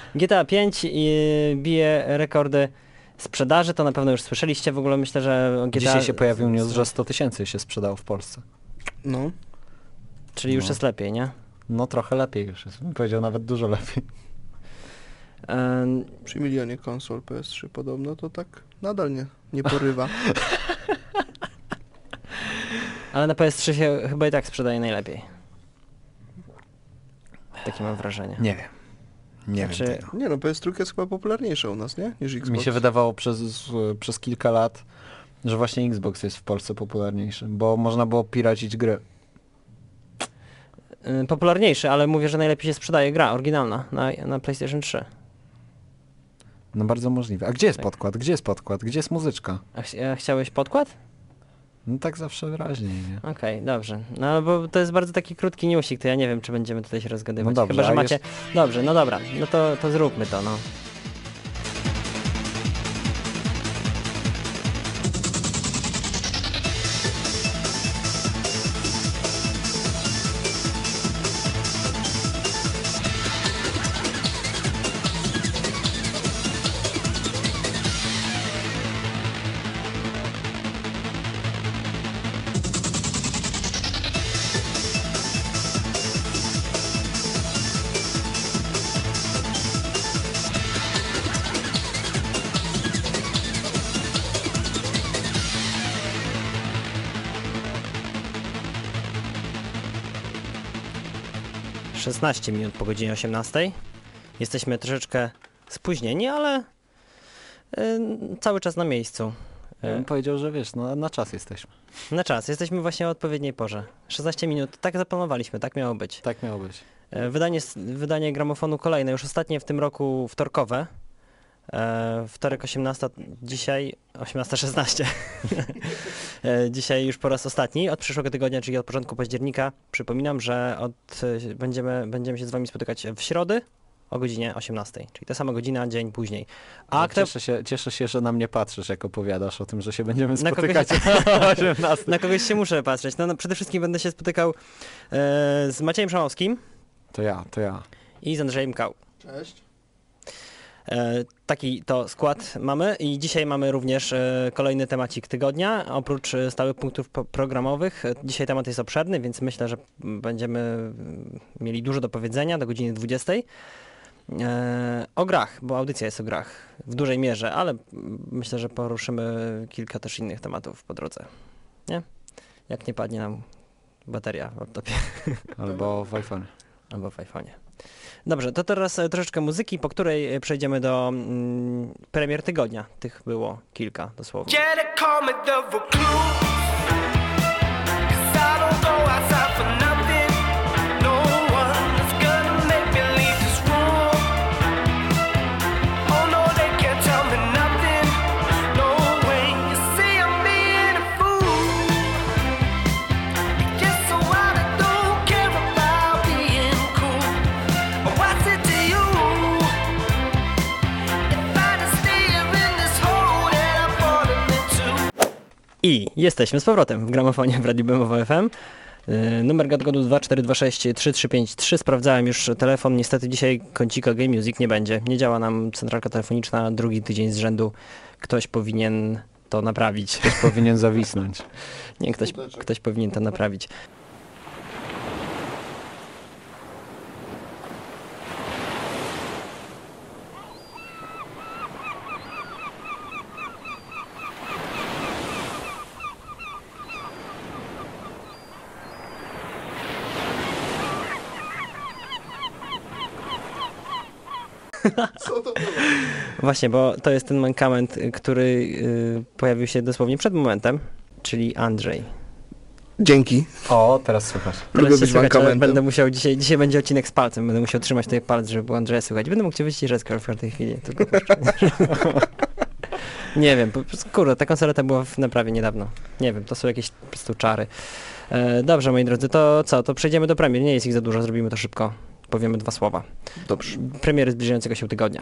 GTA 5 bije rekordy sprzedaży, to na pewno już słyszeliście. W ogóle myślę, że GTA... Dzisiaj się pojawił news, że 100 000 się sprzedało w Polsce. No. Czyli już jest lepiej, nie? No trochę lepiej już jest. Bym powiedział nawet dużo lepiej. Przy milionie konsol PS3 podobno to tak nadal nie porywa. Ale na PS3 się chyba i tak sprzedaje najlepiej. Takie mam wrażenie. Nie wiem. Nie wiem tego. Nie no, PS3 jest chyba popularniejsza u nas, nie? Niż Xbox. Mi się wydawało przez kilka lat, że właśnie Xbox jest w Polsce popularniejszy, bo można było piracić gry. Popularniejszy, ale mówię, że najlepiej się sprzedaje gra oryginalna na PlayStation 3. No bardzo możliwe. A gdzie jest podkład? Gdzie jest podkład? Gdzie jest muzyczka? A chciałeś podkład? No tak zawsze wyraźniej, nie? Okej, dobrze. No bo to jest bardzo taki krótki newsik, to ja nie wiem, czy będziemy tutaj się rozgadywać. No dobrze, Chyba, że a macie... Dobrze, no dobra. No to zróbmy to, no. Yy, 16 minut po godzinie 18. Jesteśmy troszeczkę spóźnieni, ale cały czas na miejscu. Ja bym powiedział, że wiesz, no na czas jesteśmy. Na czas. Jesteśmy właśnie o odpowiedniej porze. 16 minut. Tak zaplanowaliśmy, tak miało być. Tak miało być. Wydanie gramofonu kolejne, już ostatnie w tym roku wtorkowe. Wtorek 18, dzisiaj 18:16. Dzisiaj już po raz ostatni, od przyszłego tygodnia, czyli od początku października. Przypominam, że będziemy się z wami spotykać w środę o godzinie 18, czyli ta sama godzina, dzień później. A Cieszę się, że na mnie patrzysz, jak opowiadasz o tym, że się będziemy spotykać o 18. Na kogoś się muszę patrzeć. No, przede wszystkim będę się spotykał z Maciejem Szamowskim. To ja. I z Andrzejem Kał. Cześć. Taki to skład mamy i dzisiaj mamy również kolejny temacik tygodnia, oprócz stałych punktów programowych. Dzisiaj temat jest obszerny, więc myślę, że będziemy mieli dużo do powiedzenia do godziny 20. O grach, bo audycja jest o grach w dużej mierze, ale myślę, że poruszymy kilka też innych tematów po drodze. Nie? Jak nie padnie nam bateria w laptopie. Albo w iPhone. Albo w iPhone'ie. Dobrze, to teraz troszeczkę muzyki, po której przejdziemy do premier tygodnia. Tych było kilka dosłownie. I jesteśmy z powrotem w gramofonie w Radiu Bemowo FM. Numer gadgodu 2426 3353. Sprawdzałem już telefon. Niestety dzisiaj kącika Game Music nie będzie. Nie działa nam centralka telefoniczna drugi tydzień z rzędu. Ktoś powinien to naprawić. Ktoś powinien zawisnąć. Nie, ktoś powinien to naprawić. Co to było? Właśnie, bo to jest ten mankament, który pojawił się dosłownie przed momentem, czyli Andrzej. Dzięki. O, teraz słychać. Lubię być mankamentem. Będę musiał dzisiaj będzie odcinek z palcem, będę musiał trzymać tutaj palec, żeby było Andrzeja słychać. Będę mógł cię wyciszyć w każdej chwili. Tylko nie wiem, kurde, ta konsoleta była w naprawie niedawno. Nie wiem, to są jakieś po prostu czary. Dobrze, moi drodzy, to co? To przejdziemy do premier. Nie jest ich za dużo, zrobimy to szybko. Powiemy dwa słowa. Dobrze. Premiery zbliżającego się tygodnia.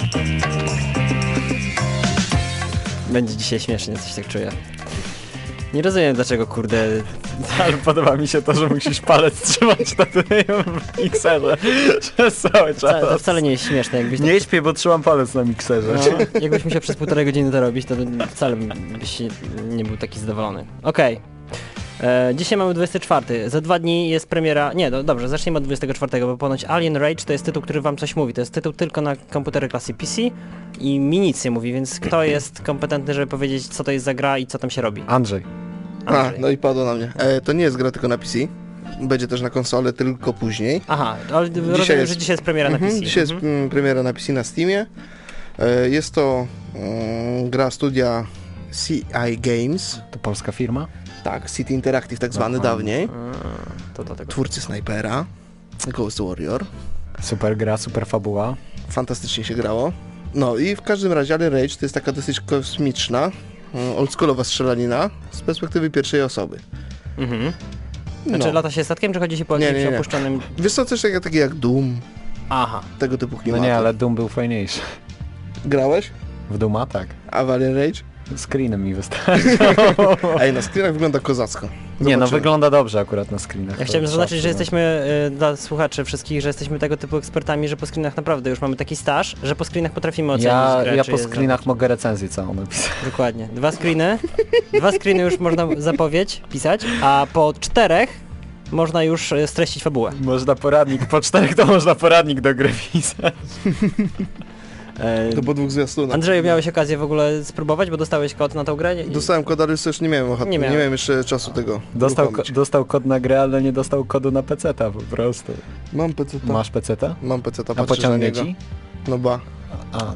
Będzie dzisiaj śmiesznie, coś tak czuję. Nie rozumiem dlaczego, kurde... Ale podoba mi się to, że musisz palec trzymać na tym mikserze przez cały czas. To wcale nie jest śmieszne, jakbyś... Nie śpię, bo trzymam palec na mikserze. No, jakbyś musiał przez 1,5 godziny to robić, to wcale byś nie był taki zadowolony. Okej. Dzisiaj mamy 24. Za 2 dni jest premiera... Nie, dobrze, zacznijmy od 24, bo ponoć Alien Rage to jest tytuł, który wam coś mówi. To jest tytuł tylko na komputery klasy PC i mi nic nie mówi, więc kto jest kompetentny, żeby powiedzieć, co to jest za gra i co tam się robi? Andrzej. Andrzej. No i padło na mnie. To nie jest gra tylko na PC. Będzie też na konsolę, tylko później. Aha, ale rozumiem, że dzisiaj jest premiera na PC. Dzisiaj jest premiera na PC na Steamie. Jest to gra studia CI Games. To polska firma? Tak, City Interactive tak zwany dawniej. To tego. Twórcy Snipera, Ghost Warrior. Super gra, super fabuła. Fantastycznie się grało. No i w każdym razie Alien Rage to jest taka dosyć kosmiczna, oldschoolowa strzelanina z perspektywy pierwszej osoby. Mhm. Znaczy No. lata się statkiem, czy chodzi się po jakimś Nie. opuszczonym... Wiesz co, coś takiego jak Doom, Aha. tego typu No klimaty. nie, ale Doom był fajniejszy. Grałeś? W Dooma tak. A w Alien Rage? Screenem mi wystarczy. Ej, na screenach wygląda kozacko. Nie, no Zobaczymy. wygląda dobrze akurat na screenach. Ja to chciałem trzeba zaznaczyć, że przyznać. jesteśmy dla słuchaczy wszystkich, że jesteśmy tego typu ekspertami, że po screenach naprawdę już mamy taki staż, że po screenach potrafimy ocenić grę, Ja czy po jest screenach mogę recenzję całą napisać. Dokładnie. 2 screeny już można zapowiedź pisać, a po 4 można już streścić fabułę. Można poradnik, po 4 to można poradnik do gry pisać. To po 2 zwiastunach. Andrzeju, miałeś okazję w ogóle spróbować, bo dostałeś kod na tą grę? Dostałem kod, ale już nie miałem ochoty. Nie Nie miałem. miałem jeszcze czasu tego uruchomić. Dostał kod na grę, ale nie dostał kodu na PC-ta po prostu. Mam PC-ta. Masz PC-ta? Mam PC-ta, A patrzysz na pociągnie niego. ci? No ba. A,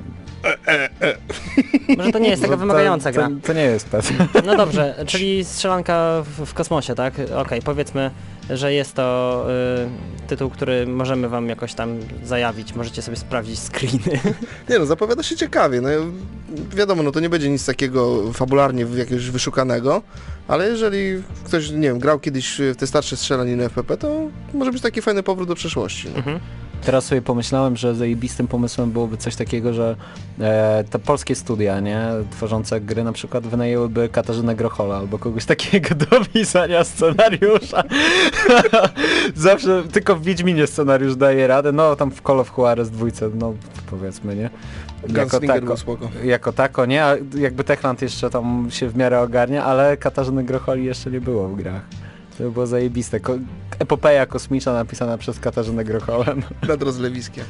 Może to nie jest taka no to- wymagająca gra. To nie jest PC. No dobrze, czyli strzelanka w kosmosie, tak? Okej, powiedzmy, że jest to tytuł, który możemy wam jakoś tam zajawić, możecie sobie sprawdzić screeny. Nie no, zapowiada się ciekawie. No, wiadomo, no to nie będzie nic takiego fabularnie jakiegoś wyszukanego, ale jeżeli ktoś, nie wiem, grał kiedyś w te starsze strzelaniny FPP, to może być taki fajny powrót do przeszłości. No. Mhm. Teraz sobie pomyślałem, że zajebistym pomysłem byłoby coś takiego, że te polskie studia, nie, tworzące gry na przykład wynajęłyby Katarzynę Grochola albo kogoś takiego do pisania scenariusza. Zawsze tylko w Wiedźminie scenariusz daje radę, no tam w Call of Juarez 2, no powiedzmy, nie? Gunslinger był spoko. Jako tako, nie? A jakby Techland jeszcze tam się w miarę ogarnia, ale Katarzyny Grocholi jeszcze nie było w grach. To by było zajebiste. Epopeja kosmiczna napisana przez Katarzynę Grocholem. Nad rozlewiskiem.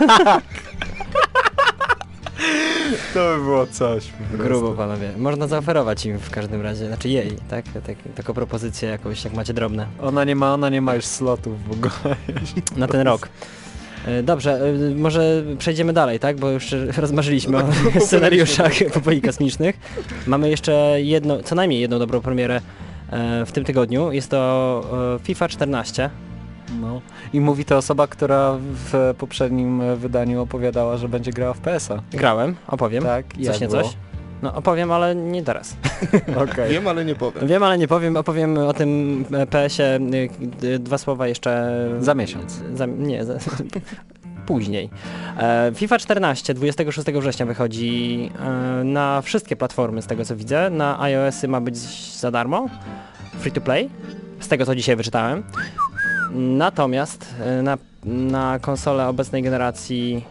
To by było coś. po prostu. Grubo, panowie. Można zaoferować im w każdym razie, znaczy jej, tak? Taką propozycję jakąś, jak macie drobne, Ona nie ma już slotów w ogóle. na ten rok. Dobrze, może przejdziemy dalej, tak? Bo już rozmarzyliśmy o scenariuszach epopei kosmicznych. Mamy jeszcze co najmniej jedną dobrą premierę w tym tygodniu. Jest to FIFA 14. No. I mówi to osoba, która w poprzednim wydaniu opowiadała, że będzie grała w PS-a. Grałem, opowiem. Tak? Coś Jak nie było? coś. No opowiem, ale nie teraz. Okej. Wiem, ale nie powiem. Wiem, ale nie powiem. Opowiem o tym PS-ie 2 słowa jeszcze... Za miesiąc. Później. FIFA 14 26 września wychodzi na wszystkie platformy, z tego co widzę. Na iOS-y ma być za darmo, free to play, z tego co dzisiaj wyczytałem. Natomiast na konsolę obecnej generacji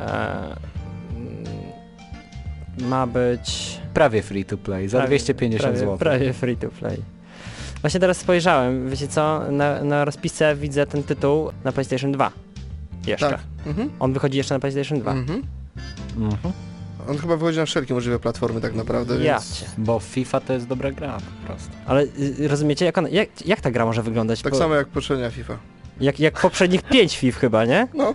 ma być... Prawie free to play, za 250 zł. Prawie free to play. Właśnie teraz spojrzałem, wiecie co, na rozpisce widzę ten tytuł na PlayStation 2. Jeszcze. Tak. Mhm. On wychodzi jeszcze na PlayStation 2. Mhm. Mhm. On chyba wychodzi na wszelkie możliwe platformy tak naprawdę, Ja więc... cię. Bo FIFA to jest dobra gra po prostu. Ale rozumiecie, jak ta gra może wyglądać? Tak Bo samo jak poprzednia FIFA. jak poprzednich 5 FIF chyba, nie? No.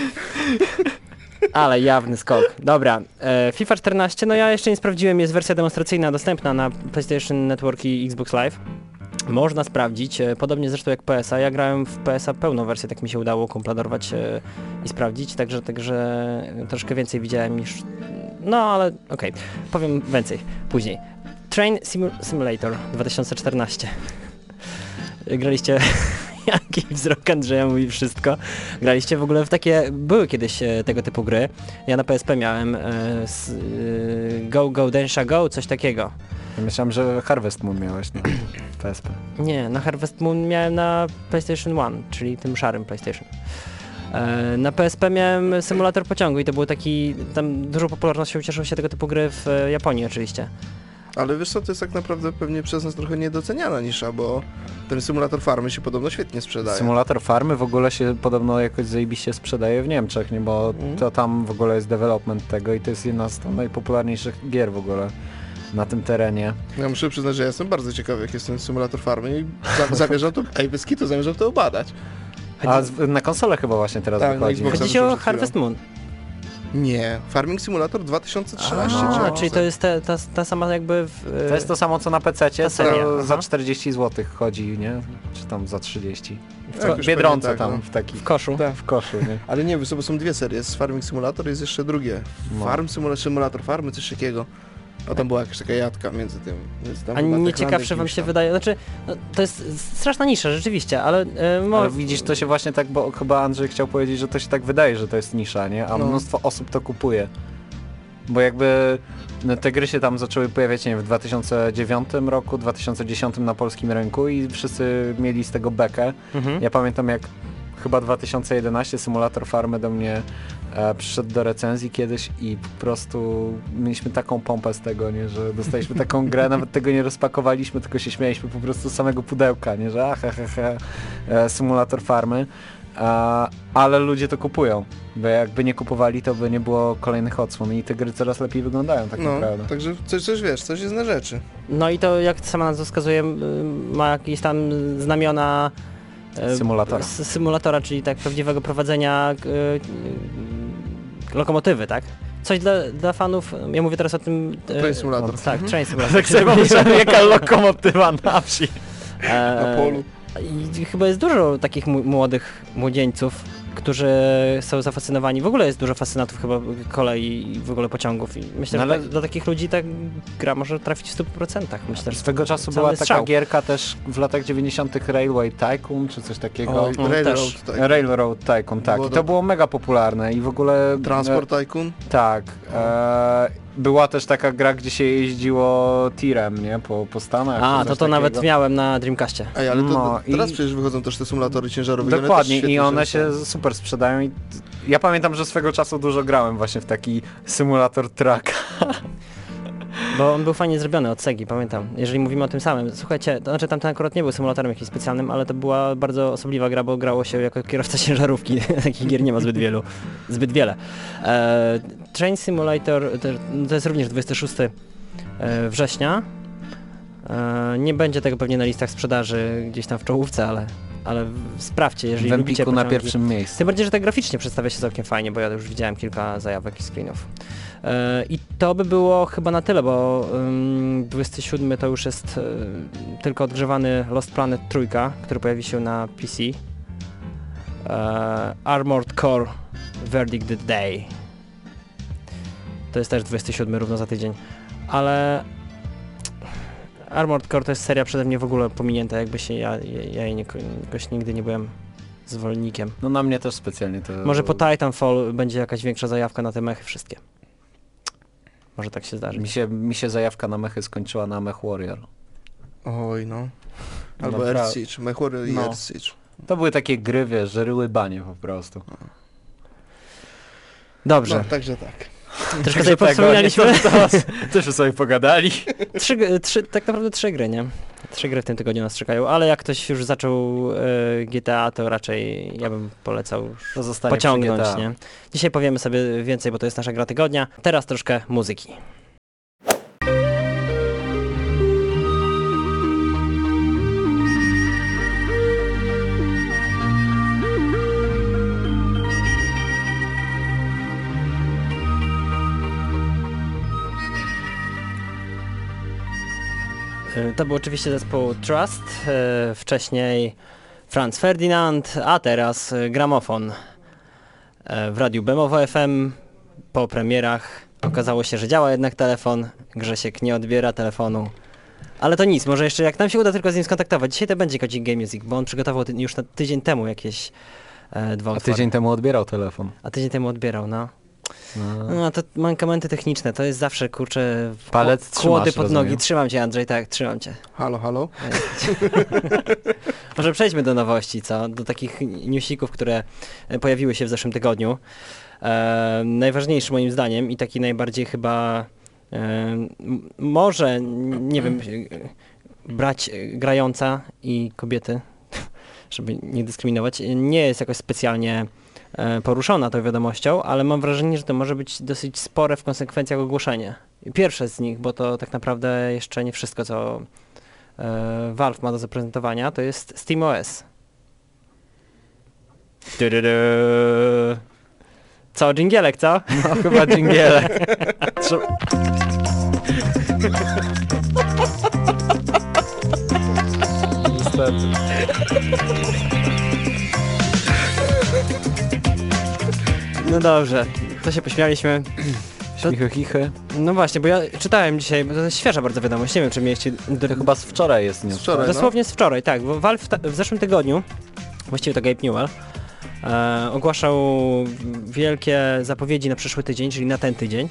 Ale jawny skok. Dobra, FIFA 14, no ja jeszcze nie sprawdziłem, jest wersja demonstracyjna dostępna na PlayStation Network i Xbox Live. Można sprawdzić, podobnie zresztą jak PSA. Ja grałem w PSA pełną wersję, tak mi się udało kumpla dorwać i sprawdzić, także troszkę więcej widziałem niż... No ale okej, powiem więcej później. Train Simulator 2014. Graliście... Jaki wzrok Andrzeja mówi wszystko. Graliście w ogóle w takie... Były kiedyś tego typu gry. Ja na PSP miałem Go Densha Go, coś takiego. Ja myślałem, że Harvest Moon miałeś na PSP. Nie, na Harvest Moon miałem na PlayStation 1, czyli tym szarym PlayStation. Na PSP miałem symulator pociągu i to był taki, tam dużą popularnością cieszył się tego typu gry w Japonii oczywiście. Ale wiesz co, to jest tak naprawdę pewnie przez nas trochę niedoceniana nisza, bo ten symulator farmy się podobno świetnie sprzedaje. Symulator farmy w ogóle się podobno jakoś zajebiście sprzedaje w Niemczech, nie? Bo to tam w ogóle jest development tego i to jest jedna z najpopularniejszych gier w ogóle na tym terenie. Ja muszę przyznać, że ja jestem bardzo ciekawy, jak jest ten symulator farmy i zamierzam to, bez kitu zamierzam to obadać. A na konsolę chyba właśnie teraz Tak, na wychodzi. Xboxa. Chodzi się o przed chwilą. Harvest Moon. Nie, Farming Simulator 2013. A, czy- czyli to jest ta sama jakby... To jest to samo co na PC-cie, ta seria, to za aha. 40 zł chodzi, nie? Czy tam za 30. Jakoś W Biedronce pewnie tak, tam, no. w taki... w koszu. Tak. W koszu, nie? Ale nie, bo są dwie serie, jest Farming Simulator, jest jeszcze drugie. No. Farm Simulator, Simulator Farmy, coś takiego. A tam była jakaś taka jadka między tym. Więc tam A chyba nie Techlandek ciekawsze wam kimś się tam. wydaje, znaczy no, to jest straszna nisza rzeczywiście, ale Ale widzisz, to się właśnie tak, bo chyba Andrzej chciał powiedzieć, że to się tak wydaje, że to jest nisza, nie? A No. mnóstwo osób to kupuje. Bo jakby no, te gry się tam zaczęły pojawiać, nie wiem, w 2009 roku, 2010 na polskim rynku i wszyscy mieli z tego bekę. Mhm. Ja pamiętam jak chyba 2011 Symulator Farmy do mnie przyszedł do recenzji kiedyś i po prostu mieliśmy taką pompę z tego, nie, że dostaliśmy taką grę, nawet tego nie rozpakowaliśmy, tylko się śmialiśmy po prostu z samego pudełka, nie, że Symulator Farmy. Ale ludzie to kupują, bo jakby nie kupowali, to by nie było kolejnych odsłon i te gry coraz lepiej wyglądają tak No, naprawdę. także coś wiesz, coś jest na rzeczy. No i to jak sama nazwa wskazuje, ma jakieś tam znamiona Symulatora. Symulatora, czyli tak prawdziwego prowadzenia lokomotywy, tak? Coś dla fanów, ja mówię teraz o tym... Train Simulator. Tak, Train Simulator. Tak sobie pomyślałem, jaka lokomotywa na wsi. Na polu. I chyba jest dużo takich młodych młodzieńców, którzy są zafascynowani. W ogóle jest dużo fascynatów chyba kolei i w ogóle pociągów. I myślę, No że ale- dla takich ludzi ta gra może trafić w 100%. Myślę, że Swego czasu cały była taka strzał. gierka też w latach 90. Railway Tycoon, czy coś takiego. Oj, No, Railroad, też. tak. Railroad Tycoon, tak. Było I to- to było mega popularne i w ogóle... Transport Tycoon. Tak. Była też taka gra, gdzie się jeździło tirem, nie? Po Stanach. A, czy coś to nawet takiego. miałem na Dreamcastie. Ej, ale to No, teraz i- przecież wychodzą też te symulatory ciężarowe. i one Dokładnie też świetnie i one są. się super sprzedają i ja pamiętam, że swego czasu dużo grałem właśnie w taki symulator trucka. Bo on był fajnie zrobiony od Segi, pamiętam. Jeżeli mówimy o tym samym. Słuchajcie, to znaczy tamten akurat nie był symulatorem jakimś specjalnym, ale to była bardzo osobliwa gra, bo grało się jako kierowca ciężarówki. Takich gier nie ma zbyt wiele. Train Simulator to jest również 26 września. Nie będzie tego pewnie na listach sprzedaży gdzieś tam w czołówce, ale sprawdźcie, jeżeli W lubicie Empiku na pociągi. pierwszym miejscu. Tym bardziej, że tak graficznie przedstawia się całkiem fajnie, bo ja już widziałem kilka zajawek i screenów. I to by było chyba na tyle, bo 27 to już jest tylko odgrzewany Lost Planet 3, który pojawi się na PC. Armored Core Verdict the Day. To jest też 27 równo za tydzień. Ale Armored Core to jest seria przede mnie w ogóle pominięta, jakby się ja jej jakoś nigdy nie byłem zwolennikiem. No na mnie też specjalnie to... Może po Titanfall będzie jakaś większa zajawka na te mechy wszystkie. Może tak się zdarzy. Mi się zajawka na mechy skończyła na Mech Warrior. Oj, no. Albo Dobra. Earth Siege, MechWarrior i No. Earth Siege. To były takie gry, wiesz, że ryły banie po prostu. Dobrze, No, także tak. troszkę sobie powspominaliśmy. Też sobie pogadali. Tak naprawdę trzy gry, nie? 3 gry w tym tygodniu nas czekają, ale jak ktoś już zaczął GTA, to raczej ja bym polecał już To zostanie pociągnąć, przy GTA. nie? Dzisiaj powiemy sobie więcej, bo to jest nasza gra tygodnia. Teraz troszkę muzyki. To był oczywiście zespół Trust, wcześniej Franz Ferdinand, a teraz gramofon. W radiu Bemowo FM po premierach okazało się, że działa jednak telefon, Grzesiek nie odbiera telefonu. Ale to nic, może jeszcze jak nam się uda tylko z nim skontaktować. Dzisiaj to będzie Kocik Game Music, bo on przygotował już na tydzień temu jakieś dwa A utwory. tydzień temu odbierał telefon. A tydzień temu odbierał, no. No to mankamenty techniczne, to jest zawsze, kurczę, Palec kłody trzymasz, pod rozumiem. nogi. Trzymam cię, Andrzej, tak, trzymam cię. Halo, halo? Może przejdźmy do nowości, co? Do takich newsików, które pojawiły się w zeszłym tygodniu. Najważniejszy moim zdaniem i taki najbardziej chyba może, nie wiem, brać grająca i kobiety, żeby nie dyskryminować, nie jest jakoś specjalnie poruszona tą wiadomością, ale mam wrażenie, że to może być dosyć spore w konsekwencjach ogłoszenie. Pierwsze z nich, bo to tak naprawdę jeszcze nie wszystko, co Valve ma do zaprezentowania, to jest SteamOS. Co, dżingielek, co? No chyba dżingielek. Niestety. No dobrze, to się pośmialiśmy. Śmichy, chichy. No właśnie, bo ja czytałem dzisiaj, bo to jest świeża bardzo wiadomość, nie wiem czy mieliście... To chyba z wczoraj jest news. Wczoraj. Dosłownie z wczoraj, tak, bo Valve w zeszłym tygodniu, właściwie to Gabe Newell, ogłaszał wielkie zapowiedzi na przyszły tydzień, czyli na ten tydzień.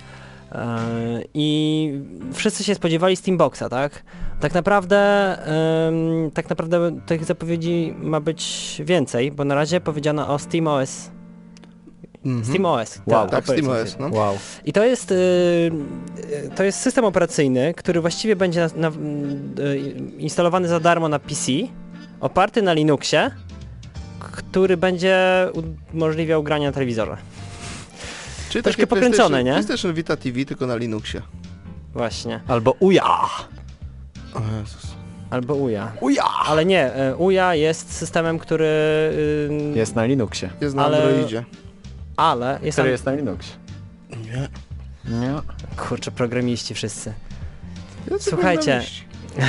I wszyscy się spodziewali Steamboxa, tak? Tak naprawdę tych zapowiedzi ma być więcej, bo na razie powiedziano o SteamOS. SteamOS. Wow, Tak, SteamOS, no. Wow. I to jest system operacyjny, który właściwie będzie instalowany za darmo na PC, oparty na Linuxie, który będzie umożliwiał granie na telewizorze. Czyli Troszkę takie pokręcone, nie? PlayStation Vita TV, tylko na Linuxie. Właśnie. Albo uja! O Jezus. Albo UJA. Uja! Ale nie, UJA jest systemem, który... Jest na Linuxie. Jest na Ale- Androidzie. Ale jest Który tam... jest na Linuxie. Nie. Nie. Kurczę, programiści wszyscy. Jacy Słuchajcie. programiści?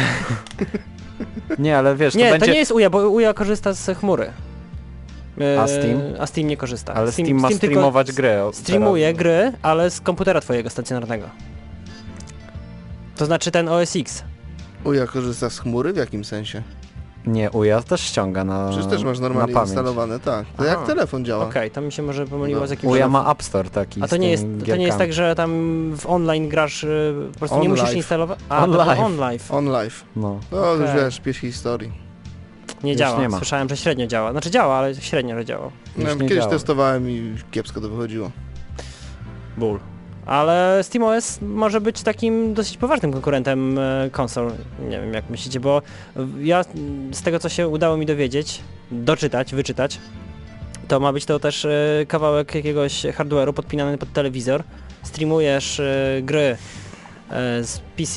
Nie, ale wiesz, Nie, to będzie... to nie jest UJA, bo UJA korzysta z chmury. A Steam? A Steam nie korzysta. Ale Steam ma tylko streamować grę. Streamuje teraz. gry, ale z komputera twojego stacjonarnego. To znaczy ten OS X. Uja korzysta z chmury? W jakim sensie? Nie, uja też ściąga na Przecież też masz normalnie na pamięć. instalowane, tak. To Aha. jak telefon działa. Okej, to mi się może pomyliło No. z jakimś... Uja ma App Store taki. A z to nie, jest, tymi to nie jest gierkami. tak, że tam w online grasz, po prostu nie On musisz live. instalować... On to live. on live. On live. No. No już Okej. wiesz, pieśń historii. Nie Już działa. nie ma. Słyszałem, że średnio działa. Znaczy działa, ale średnio, że działa. Już nie Kiedyś działa. testowałem i kiepsko to wychodziło. Ból. Ale SteamOS może być takim dosyć poważnym konkurentem konsol. Nie wiem jak myślicie, bo ja z tego co się udało mi dowiedzieć, wyczytać, to ma być to też kawałek jakiegoś hardware'u podpinany pod telewizor. Streamujesz gry z PC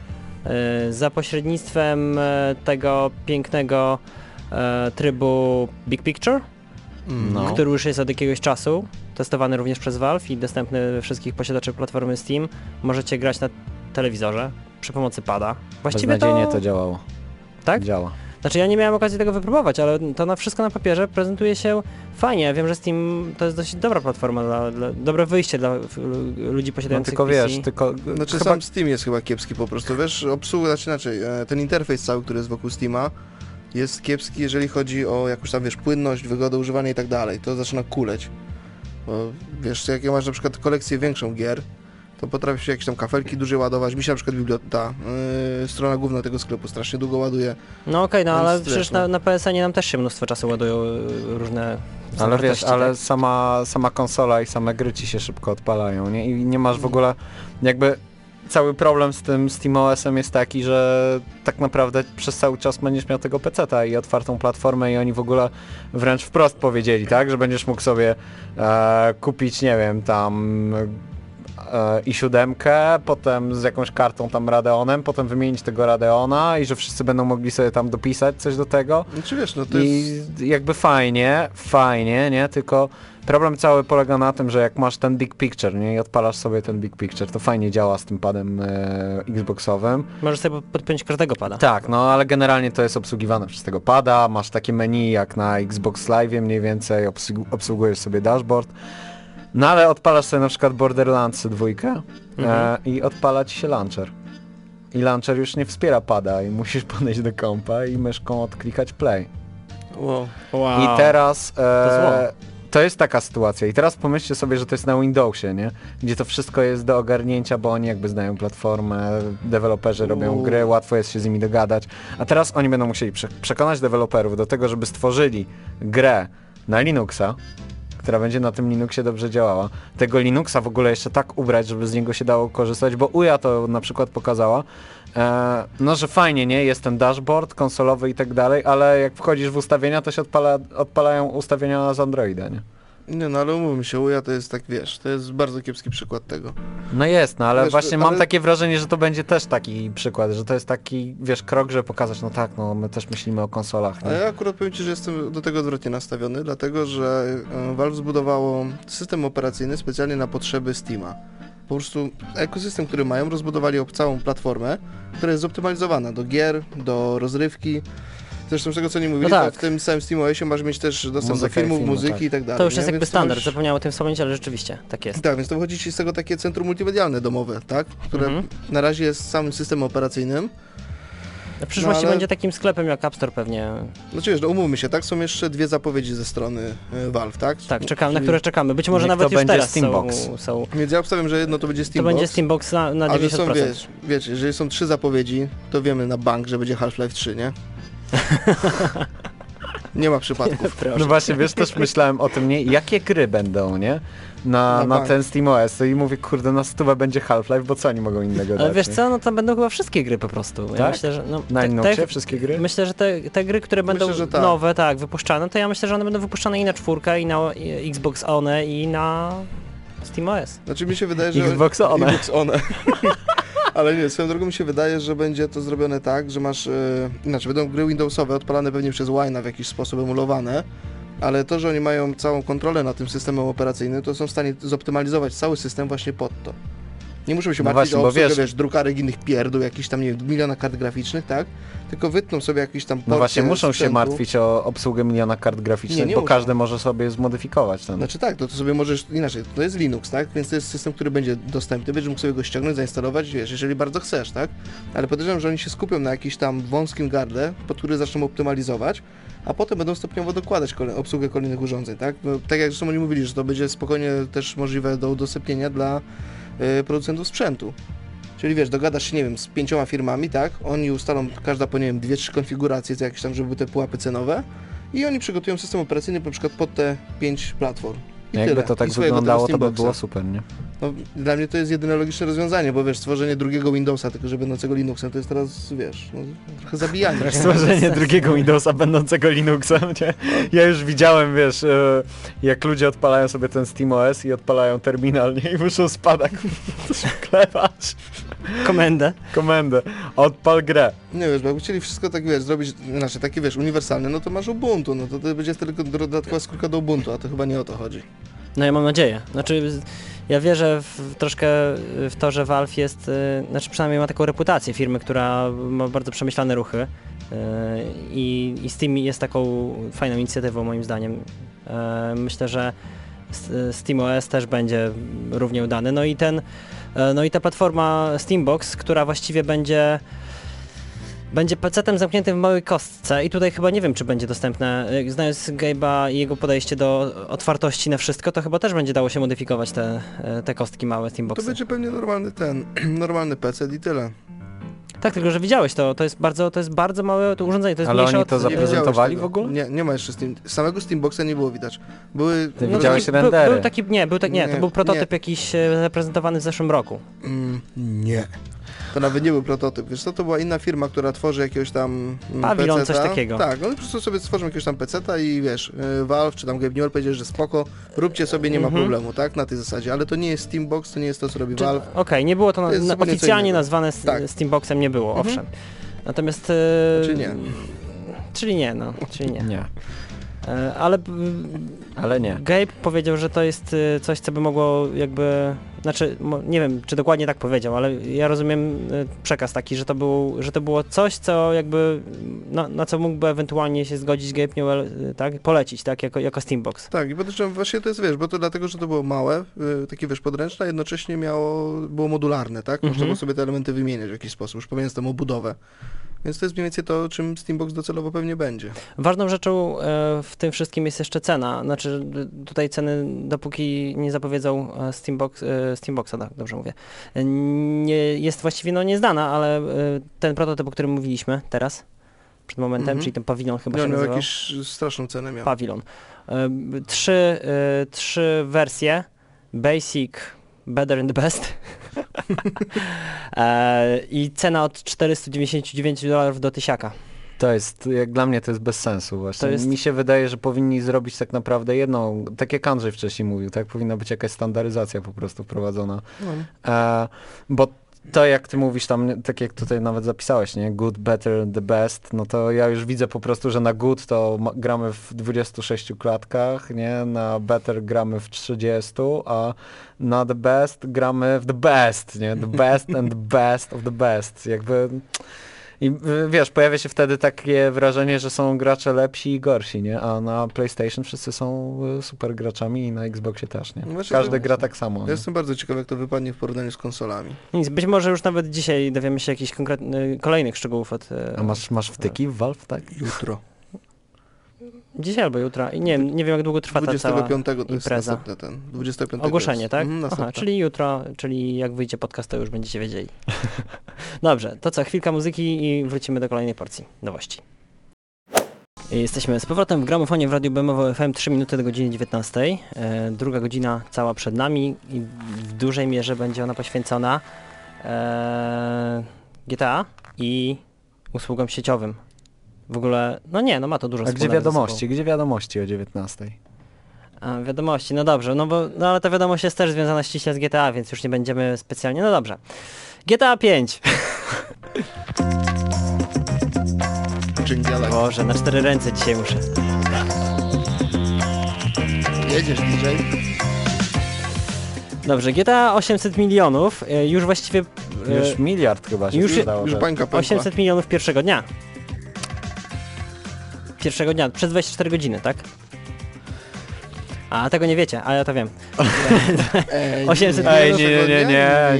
za pośrednictwem tego pięknego trybu Big Picture, No. który już jest od jakiegoś czasu, testowany również przez Valve i dostępny we wszystkich posiadaczy platformy Steam. Możecie grać na telewizorze przy pomocy pada. Właściwie Beznadziejnie to działało. Tak? Działa. Znaczy ja nie miałem okazji tego wypróbować, ale to na wszystko na papierze prezentuje się fajnie. Ja wiem, że Steam to jest dość dobra platforma, dobre wyjście dla ludzi No posiadających tylko PC. wiesz, tylko... Znaczy chyba... sam Steam jest chyba kiepski po prostu, wiesz, obsługa, znaczy inaczej, ten interfejs cały, który jest wokół Steama jest kiepski, jeżeli chodzi o jakąś tam, wiesz, płynność, wygodę używania i tak dalej, to zaczyna kuleć. Bo wiesz, jak masz na przykład kolekcję większą gier, to potrafisz się jakieś tam kafelki dłużej ładować, mi się na przykład strona główna tego sklepu strasznie długo ładuje. No okej, no Więc ale wiesz, przecież no. na PSN-ie nam też się mnóstwo czasu ładują różne Ale wiesz, zawartości, ale tak? sama konsola i same gry ci się szybko odpalają, nie? I nie masz w ogóle jakby... Cały problem z tym SteamOS-em jest taki, że tak naprawdę przez cały czas będziesz miał tego peceta i otwartą platformę i oni w ogóle wręcz wprost powiedzieli, tak, że będziesz mógł sobie kupić, nie wiem, tam i7, potem z jakąś kartą tam Radeonem, potem wymienić tego Radeona i że wszyscy będą mogli sobie tam dopisać coś do tego. Znaczy wiesz, no to jest... I jakby fajnie, nie? Tylko problem cały polega na tym, że jak masz ten Big Picture, nie? I odpalasz sobie ten Big Picture, to fajnie działa z tym padem Xboxowym. Możesz sobie podpiąć każdego pada. Tak, no ale generalnie to jest obsługiwane przez tego pada, masz takie menu jak na Xbox Live mniej więcej, obsługujesz sobie dashboard. No ale odpalasz sobie na przykład Borderlands 2 i odpala ci się launcher. I launcher już nie wspiera pada i musisz podejść do kompa i myszką odklikać play. Wow. Wow. I teraz To zło. to jest taka sytuacja i teraz pomyślcie sobie, że to jest na Windowsie, nie? Gdzie to wszystko jest do ogarnięcia, bo oni jakby znają platformę, deweloperzy robią gry, łatwo jest się z nimi dogadać, a teraz oni będą musieli przekonać deweloperów do tego, żeby stworzyli grę na Linuxa, która będzie na tym Linuxie dobrze działała. Tego Linuxa w ogóle jeszcze tak ubrać, żeby z niego się dało korzystać, bo Uja to na przykład pokazała, no że fajnie, nie? Jest ten dashboard konsolowy i tak dalej, ale jak wchodzisz w ustawienia, to się odpalają ustawienia z Androida, nie? Nie, no ale umówmy się, Uja to jest tak, wiesz, to jest bardzo kiepski przykład tego. No jest, no ale Wiesz, właśnie ale- mam takie wrażenie, że to będzie też taki przykład, że to jest taki, wiesz, krok, żeby pokazać, no tak, no my też myślimy o konsolach, A nie? ja akurat powiem Ci, że jestem do tego odwrotnie nastawiony, dlatego że Valve zbudowało system operacyjny specjalnie na potrzeby Steama. Po prostu ekosystem, który mają, rozbudowali całą platformę, która jest zoptymalizowana do gier, do rozrywki. Zresztą z tego co nie mówili, tak. to w tym samym SteamOSie masz mieć też dostęp Muzykę do filmów, i filmu, muzyki tak. i tak dalej. To już nie? jest jakby Więc standard, masz- zapomniałem o tym wspomnieć, ale rzeczywiście tak jest. Tak, więc to wychodzi Ci z tego takie centrum multimedialne domowe, tak? Które na razie jest samym systemem operacyjnym. W przyszłości ale- będzie takim sklepem jak App Store pewnie. Znaczy wiesz, no umówmy się, tak? Są jeszcze dwie zapowiedzi ze strony Valve, tak? Tak, czekamy, na Czyli- które czekamy. Być może Niech nawet to już będzie teraz Steambox. są. Więc ja obstawiam, że jedno to będzie To Steambox. będzie Steambox na A że 90%. są, wiecie, jeżeli są 3 zapowiedzi, to wiemy na bank, że będzie Half-Life 3, nie? Nie ma przypadków. Proszę. No właśnie, wiesz, też myślałem o tym, nie? Jakie gry będą, nie? Na Na bank. ten SteamOS i mówię, kurde, na 100 będzie Half-Life, bo co oni mogą innego Ale dać, wiesz nie? co, no tam będą chyba wszystkie gry po prostu. Ja Tak? myślę, że no, Na Linuxie wszystkie gry? Myślę, że te gry, które będą że tak. nowe, tak, wypuszczane, to ja myślę, że one będą wypuszczane i na 4, i na Xbox One, i na SteamOS. Znaczy mi się wydaje, że... Xbox One. Xbox One. Ale nie, swoją drogą mi się wydaje, że będzie to zrobione tak, że masz... Inaczej, będą gry Windowsowe odpalane pewnie przez Wine'a w jakiś sposób emulowane, ale to, że oni mają całą kontrolę nad tym systemem operacyjnym, to są w stanie zoptymalizować cały system właśnie pod to. Nie muszą się No martwić właśnie, o bo obsługę, wiesz- wiesz, drukarek innych pierdół, jakichś tam, nie wiem, miliona kart graficznych, tak? Tylko wytną sobie jakiś tam No porcję właśnie, muszą się sprzętu. martwić o obsługę miliona kart graficznych, Nie bo muszą. każdy może sobie zmodyfikować ten. Znaczy tak, to sobie możesz, inaczej, to jest Linux, tak? Więc to jest system, który będzie dostępny, będziesz mógł sobie go ściągnąć, zainstalować, wiesz, jeżeli bardzo chcesz, tak? Ale podejrzewam, że oni się skupią na jakimś tam wąskim gardle, pod który zaczną optymalizować, a potem będą stopniowo dokładać obsługę kolejnych urządzeń, tak? No, tak jak zresztą oni mówili, że to będzie spokojnie też możliwe do udostępnienia dla producentów sprzętu. Czyli wiesz, dogadasz się, nie wiem, z 5 firmami, tak? Oni ustalą każda po, nie wiem, 2-3 konfiguracje, co jakieś tam, żeby były te pułapy cenowe i oni przygotują system operacyjny na przykład pod te 5 platform. I Jakby tyle. to tak I swojego wyglądało, tego to by Steamboxa. było super, nie? No, dla mnie to jest jedyne logiczne rozwiązanie, bo wiesz, stworzenie drugiego Windowsa, tylko że będącego Linuxem, to jest teraz, wiesz, no, trochę zabijanie. Stworzenie drugiego Windowsa będącego Linuxem, nie? Ja już widziałem, wiesz, jak ludzie odpalają sobie ten SteamOS i odpalają terminal, nie? I muszą spadać, klepać komendę, odpal grę. Nie wiesz, bo jakby chcieli wszystko tak, wiesz, zrobić, znaczy takie, wiesz, uniwersalne, no to masz Ubuntu, no to będzie tylko dodatkowa skórka do Ubuntu, a to chyba nie o to chodzi. No ja mam nadzieję. Znaczy, ja wierzę troszkę w to, że Valve jest, znaczy przynajmniej ma taką reputację firmy, która ma bardzo przemyślane ruchy i Steam jest taką fajną inicjatywą moim zdaniem. Myślę, że SteamOS też będzie równie udany. No i ta platforma Steambox, która właściwie będzie PC-tem zamkniętym w małej kostce i tutaj chyba nie wiem, czy będzie dostępne. Znając Gabe'a i jego podejście do otwartości na wszystko, to chyba też będzie dało się modyfikować te kostki małe To Steamboxy. będzie pewnie normalny normalny PC i tyle. Tak, tylko że widziałeś to jest bardzo małe to urządzenie, to jest Ale mniejsze oni od... to Nie widziałeś zaprezentowali tego. w ogóle? Nie ma jeszcze samego Steamboxa nie było widać. Były... Ty widziałeś taki- rendery? Był taki, nie, to był prototyp jakiś zaprezentowany w zeszłym roku. Nie. To nawet nie był prototyp, wiesz co, to była inna firma, która tworzy jakiegoś tam Pawilon, PC-ta. coś takiego. Tak, oni po prostu sobie stworzą jakiegoś tam PC-ta i wiesz, Valve czy tam Gabe Newell powiedział, że spoko, róbcie sobie, nie ma problemu, tak, na tej zasadzie, ale to nie jest Steambox, to nie jest to, co robi Valve. Okej, nie było to, To jest zupełnie co oficjalnie innego. nazwane Tak. Steamboxem, nie było, owszem. Natomiast... Czy nie? Czyli nie. Nie, Ale nie. Gabe powiedział, że to jest coś, co by mogło jakby... Znaczy, nie wiem, czy dokładnie tak powiedział, ale ja rozumiem przekaz taki, że to było coś, co jakby... na co mógłby ewentualnie się zgodzić Gabe Newell, tak? Polecić, tak? Jako Steambox. Tak, i podejrzewam, właśnie to jest, wiesz, bo to dlatego, że to było małe, takie, wiesz, podręczne, a jednocześnie było modularne, tak? Można było sobie te elementy wymieniać w jakiś sposób, już pomijając tę obudowę. Więc to jest mniej więcej to, czym Steambox docelowo pewnie będzie. Ważną rzeczą w tym wszystkim jest jeszcze cena. Znaczy tutaj ceny, dopóki nie zapowiedzą Steamboxa, tak, dobrze mówię, nie, jest właściwie nieznana, ale ten prototyp, o którym mówiliśmy teraz, przed momentem, czyli ten pawilon chyba się miał nazywał. jakąś straszną cenę miał. Pawilon. Trzy wersje. Basic, Better and the Best. I cena od $499 do 1000. To jest, jak dla mnie to jest bez sensu właśnie. To jest- Mi się wydaje, że powinni zrobić tak naprawdę jedną, tak jak Andrzej wcześniej mówił, tak? Powinna być jakaś standaryzacja po prostu wprowadzona. Bo to jak ty mówisz tam, tak jak tutaj nawet zapisałeś, nie? Good, better, the best, no to ja już widzę po prostu, że na good to gramy w 26 klatkach, nie? Na better gramy w 30, a na the best gramy w the best, nie? The best and the best of the best. Jakby... I wiesz, pojawia się wtedy takie wrażenie, że są gracze lepsi i gorsi, nie? A na PlayStation wszyscy są super graczami i na Xboxie też, nie? No właśnie Każdy to- gra tak samo. Ja Nie? jestem bardzo ciekaw, jak to wypadnie w porównaniu z konsolami. Nic, być może już nawet dzisiaj dowiemy się jakichś kolejnych szczegółów od... A masz wtyki w Valve, tak? Jutro. Dzisiaj albo jutro. I nie wiem jak długo trwa ta cała 25 to jest impreza. następny ten. 25 Ogłoszenie, jest. tak? Mhm, Aha, następne. czyli jutro, czyli jak wyjdzie podcast, to już będziecie wiedzieli. Dobrze, to co, chwilka muzyki i wrócimy do kolejnej porcji nowości. I jesteśmy z powrotem w gramofonie w Radiu BMW FM, 3 minuty do godziny 19. Druga godzina cała przed nami i w dużej mierze będzie ona poświęcona GTA i usługom sieciowym. W ogóle, ma to dużo A gdzie wspólnego ze sobą. wiadomości? Gdzie wiadomości o 19? A, wiadomości, no dobrze, ale ta wiadomość jest też związana ściśle z GTA, więc już nie będziemy specjalnie, no dobrze. GTA 5. Dżingielek. Boże, na 4 ręce dzisiaj muszę. Jedziesz, DJ? Dobrze, GTA 800 milionów, już właściwie... Już miliard chyba się już- sprzedało. Już tak? bańka pękła. 800 milionów pierwszego dnia. Pierwszego dnia, przez 24 godziny, tak? A tego nie wiecie, a ja to wiem. 800 Ej, naszego nie.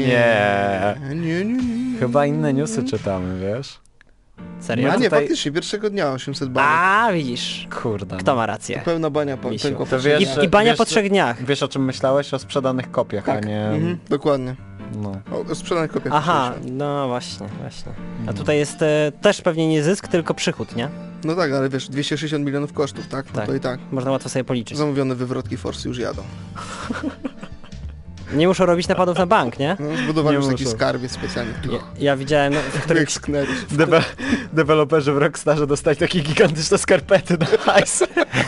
Nie. Chyba inne newsy czytamy, wiesz? Serio? A nie, tutaj- faktycznie, pierwszego dnia 800 baniek. A, widzisz. Kurde. Kto ma rację? Pełna bania Misiu. pękła. To po wiesz, trzech I bania wiesz, po 3 dniach. Wiesz o czym myślałeś? O sprzedanych kopiach, Tak. a nie... Mhm, dokładnie. No. O sprzedanych kopiach. Aha, słyszałem. no właśnie. A tutaj jest też pewnie nie zysk, tylko przychód, nie? No tak, ale wiesz, 260 milionów kosztów, tak? No Tak. to i tak. Można łatwo sobie policzyć. Zamówione wywrotki Force już jadą. Nie muszą robić napadów na bank, nie? No, zbudowali Nie już taki muszą. skarbiec specjalnie. Ja widziałem, no, w którym... Jak sknęli. Deweloperzy w Rockstarze dostali takie gigantyczne skarpety na hajs.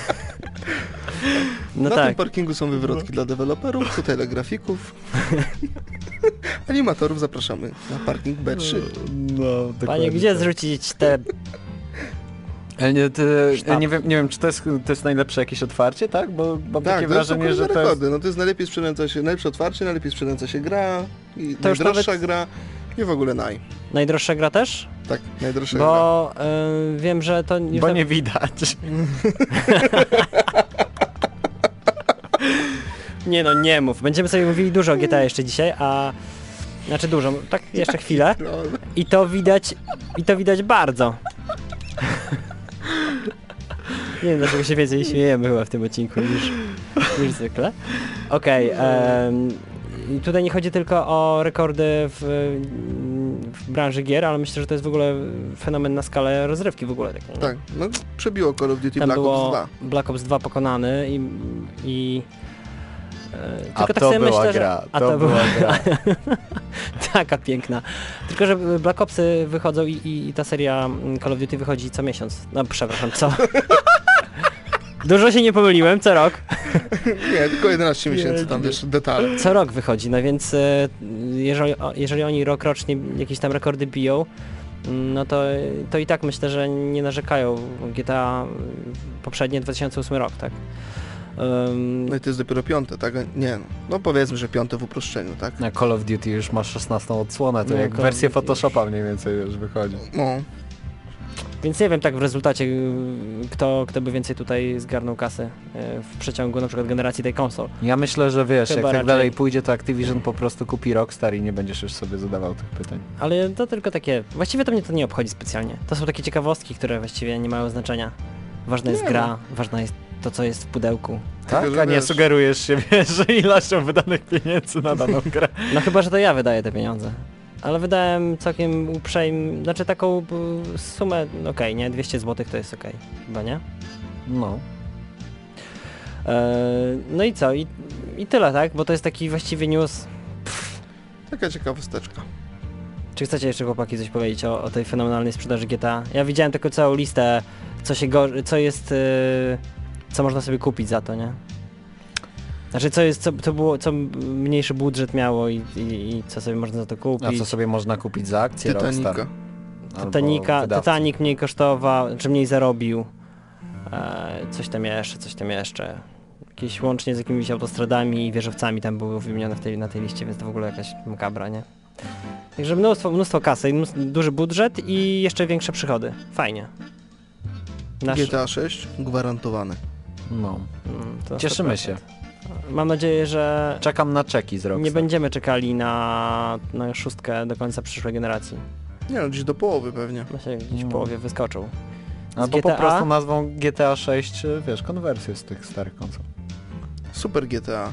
No Na tak. tym parkingu są wywrotki dla deweloperów, tutaj dla grafików. Animatorów zapraszamy na parking B3. No, dokładnie Panie, gdzie tak. zrzucić te... Ale nie, Sztab. nie wiem, czy to jest najlepsze jakieś otwarcie, tak? Bo mam takie Tak, to jest wrażenie, że to jest... rekody. No to jest najlepiej sprzedająca się, najlepsze otwarcie, najlepiej sprzedająca się gra, i To już najdroższa nawet- gra i w ogóle Najdroższa gra też? Tak, najdroższa gra. Bo wiem, że to... już Bo na- nie widać. Nie no, nie mów. Będziemy sobie mówili dużo o GTA jeszcze dzisiaj, a... Znaczy dużo, tak jeszcze chwilę. No, I to widać bardzo. Nie wiem, dlaczego się więcej śmiejemy chyba w tym odcinku niż zwykle. Okej, i tutaj nie chodzi tylko o rekordy w branży gier, ale myślę, że to jest w ogóle fenomen na skalę rozrywki w ogóle. Takiej, nie? tak, no przebiło Call of Duty Tam Black Ops było 2. Black Ops 2 pokonany i A tylko tak to sobie była myślę, gra, że... to była gra. Taka piękna. Tylko, że Black Opsy wychodzą i ta seria Call of Duty wychodzi co miesiąc. No przepraszam, co? Dużo się nie pomyliłem, co rok. Nie, tylko 11 miesięcy, tam wiesz, detale. Co rok wychodzi, no więc jeżeli oni rokrocznie jakieś tam rekordy biją, no to i tak myślę, że nie narzekają. GTA poprzednie 2008 rok, tak? No i to jest dopiero piąte, tak? Nie, no powiedzmy, że piąte w uproszczeniu, tak? Na Call of Duty już masz 16 odsłonę, to No, jak Call of wersja Duty. Photoshopa mniej więcej już wychodzi. No. Więc nie wiem tak w rezultacie, kto by więcej tutaj zgarnął kasy w przeciągu na przykład generacji tej konsol. Ja myślę, że wiesz, Chyba jak tak raczej. dalej pójdzie, to Activision po prostu kupi Rockstar i nie będziesz już sobie zadawał tych pytań. Ale to tylko takie, właściwie to mnie to nie obchodzi specjalnie. To są takie ciekawostki, które właściwie nie mają znaczenia. Ważna jest Nie gra, ważna jest to, co jest w pudełku. Tak? Tylko, że A nie wiesz- sugerujesz się, wiesz, że ilością wydanych pieniędzy na daną grę. No chyba, że to ja wydaję te pieniądze. Ale wydałem całkiem uprzejmie, znaczy taką sumę, okej, nie? 200 zł to jest okej, chyba nie? No. No i co? I tyle, tak? Bo to jest taki właściwie news. Taka ciekawosteczka. Czy chcecie jeszcze, chłopaki, coś powiedzieć o tej fenomenalnej sprzedaży GTA? Ja widziałem tylko całą listę, co jest, co można sobie kupić za to, nie? Znaczy, co mniejszy budżet miało i co sobie można za to kupić. A co sobie można kupić za akcję Titanica. Rockstar? Albo wydawcy. Titanic mniej kosztował, czy mniej zarobił. Coś tam jeszcze. Jakieś łącznie z jakimiś autostradami i wieżowcami tam były wymienione na tej liście, więc to w ogóle jakaś makabra, nie? Także mnóstwo kasy, duży budżet i jeszcze większe przychody. Fajnie. GTA 6 gwarantowane. No. To Cieszymy 100%. się. Mam nadzieję, że Czekam na czeki z Rockstar. nie będziemy czekali na 6 do końca przyszłej generacji. Nie no, gdzieś do połowy pewnie. Myślę, że gdzieś w No. połowie wyskoczą. Albo GTA? po prostu nazwą GTA 6, wiesz, konwersję z tych starych konsol. Super GTA.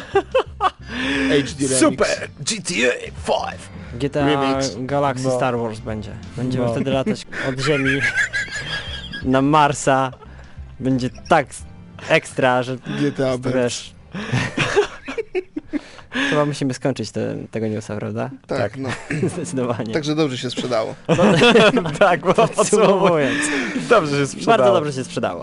HD Remix. GTA 5! GTA Remix. Galaxy No. Star Wars będzie. Będziemy No. wtedy latać od Ziemi na Marsa. Będzie tak ekstra, że GTA B. wiesz... Chyba musimy skończyć tego newsa, prawda? Tak, no. Zdecydowanie. Także dobrze się sprzedało. Tak, bo Podsumowując, dobrze się sprzedało. bardzo dobrze się sprzedało.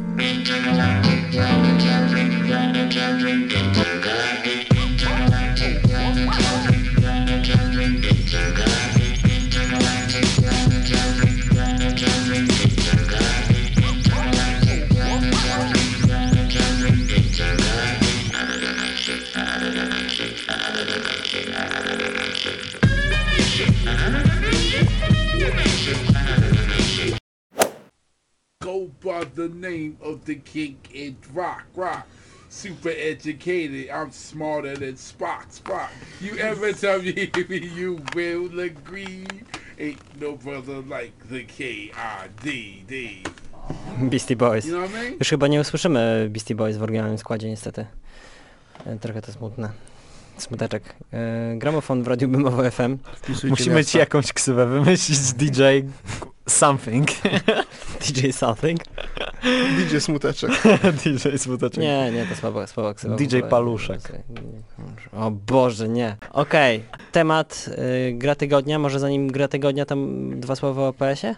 Go by the name of the king and rock. Super educated, I'm smarter than Spock. You ever tell me you will agree? Ain't no brother like the K-I-D-D. Beastie Boys. You know what I mean? Już chyba nie usłyszymy Beastie Boys w oryginalnym składzie, niestety. Trochę to smutne. Smuteczek. Gramofon w Radiu Bemowo FM. Wpisujcie Musimy miasta. ci jakąś ksywę wymyślić, DJ something. DJ Something? DJ Smuteczek. DJ smuteczek. Nie, to słaba ksywa. w DJ ogóle. Paluszek. O Boże, nie. Okej, temat gra tygodnia. Może zanim gra tygodnia, to dwa słowa o PS-ie?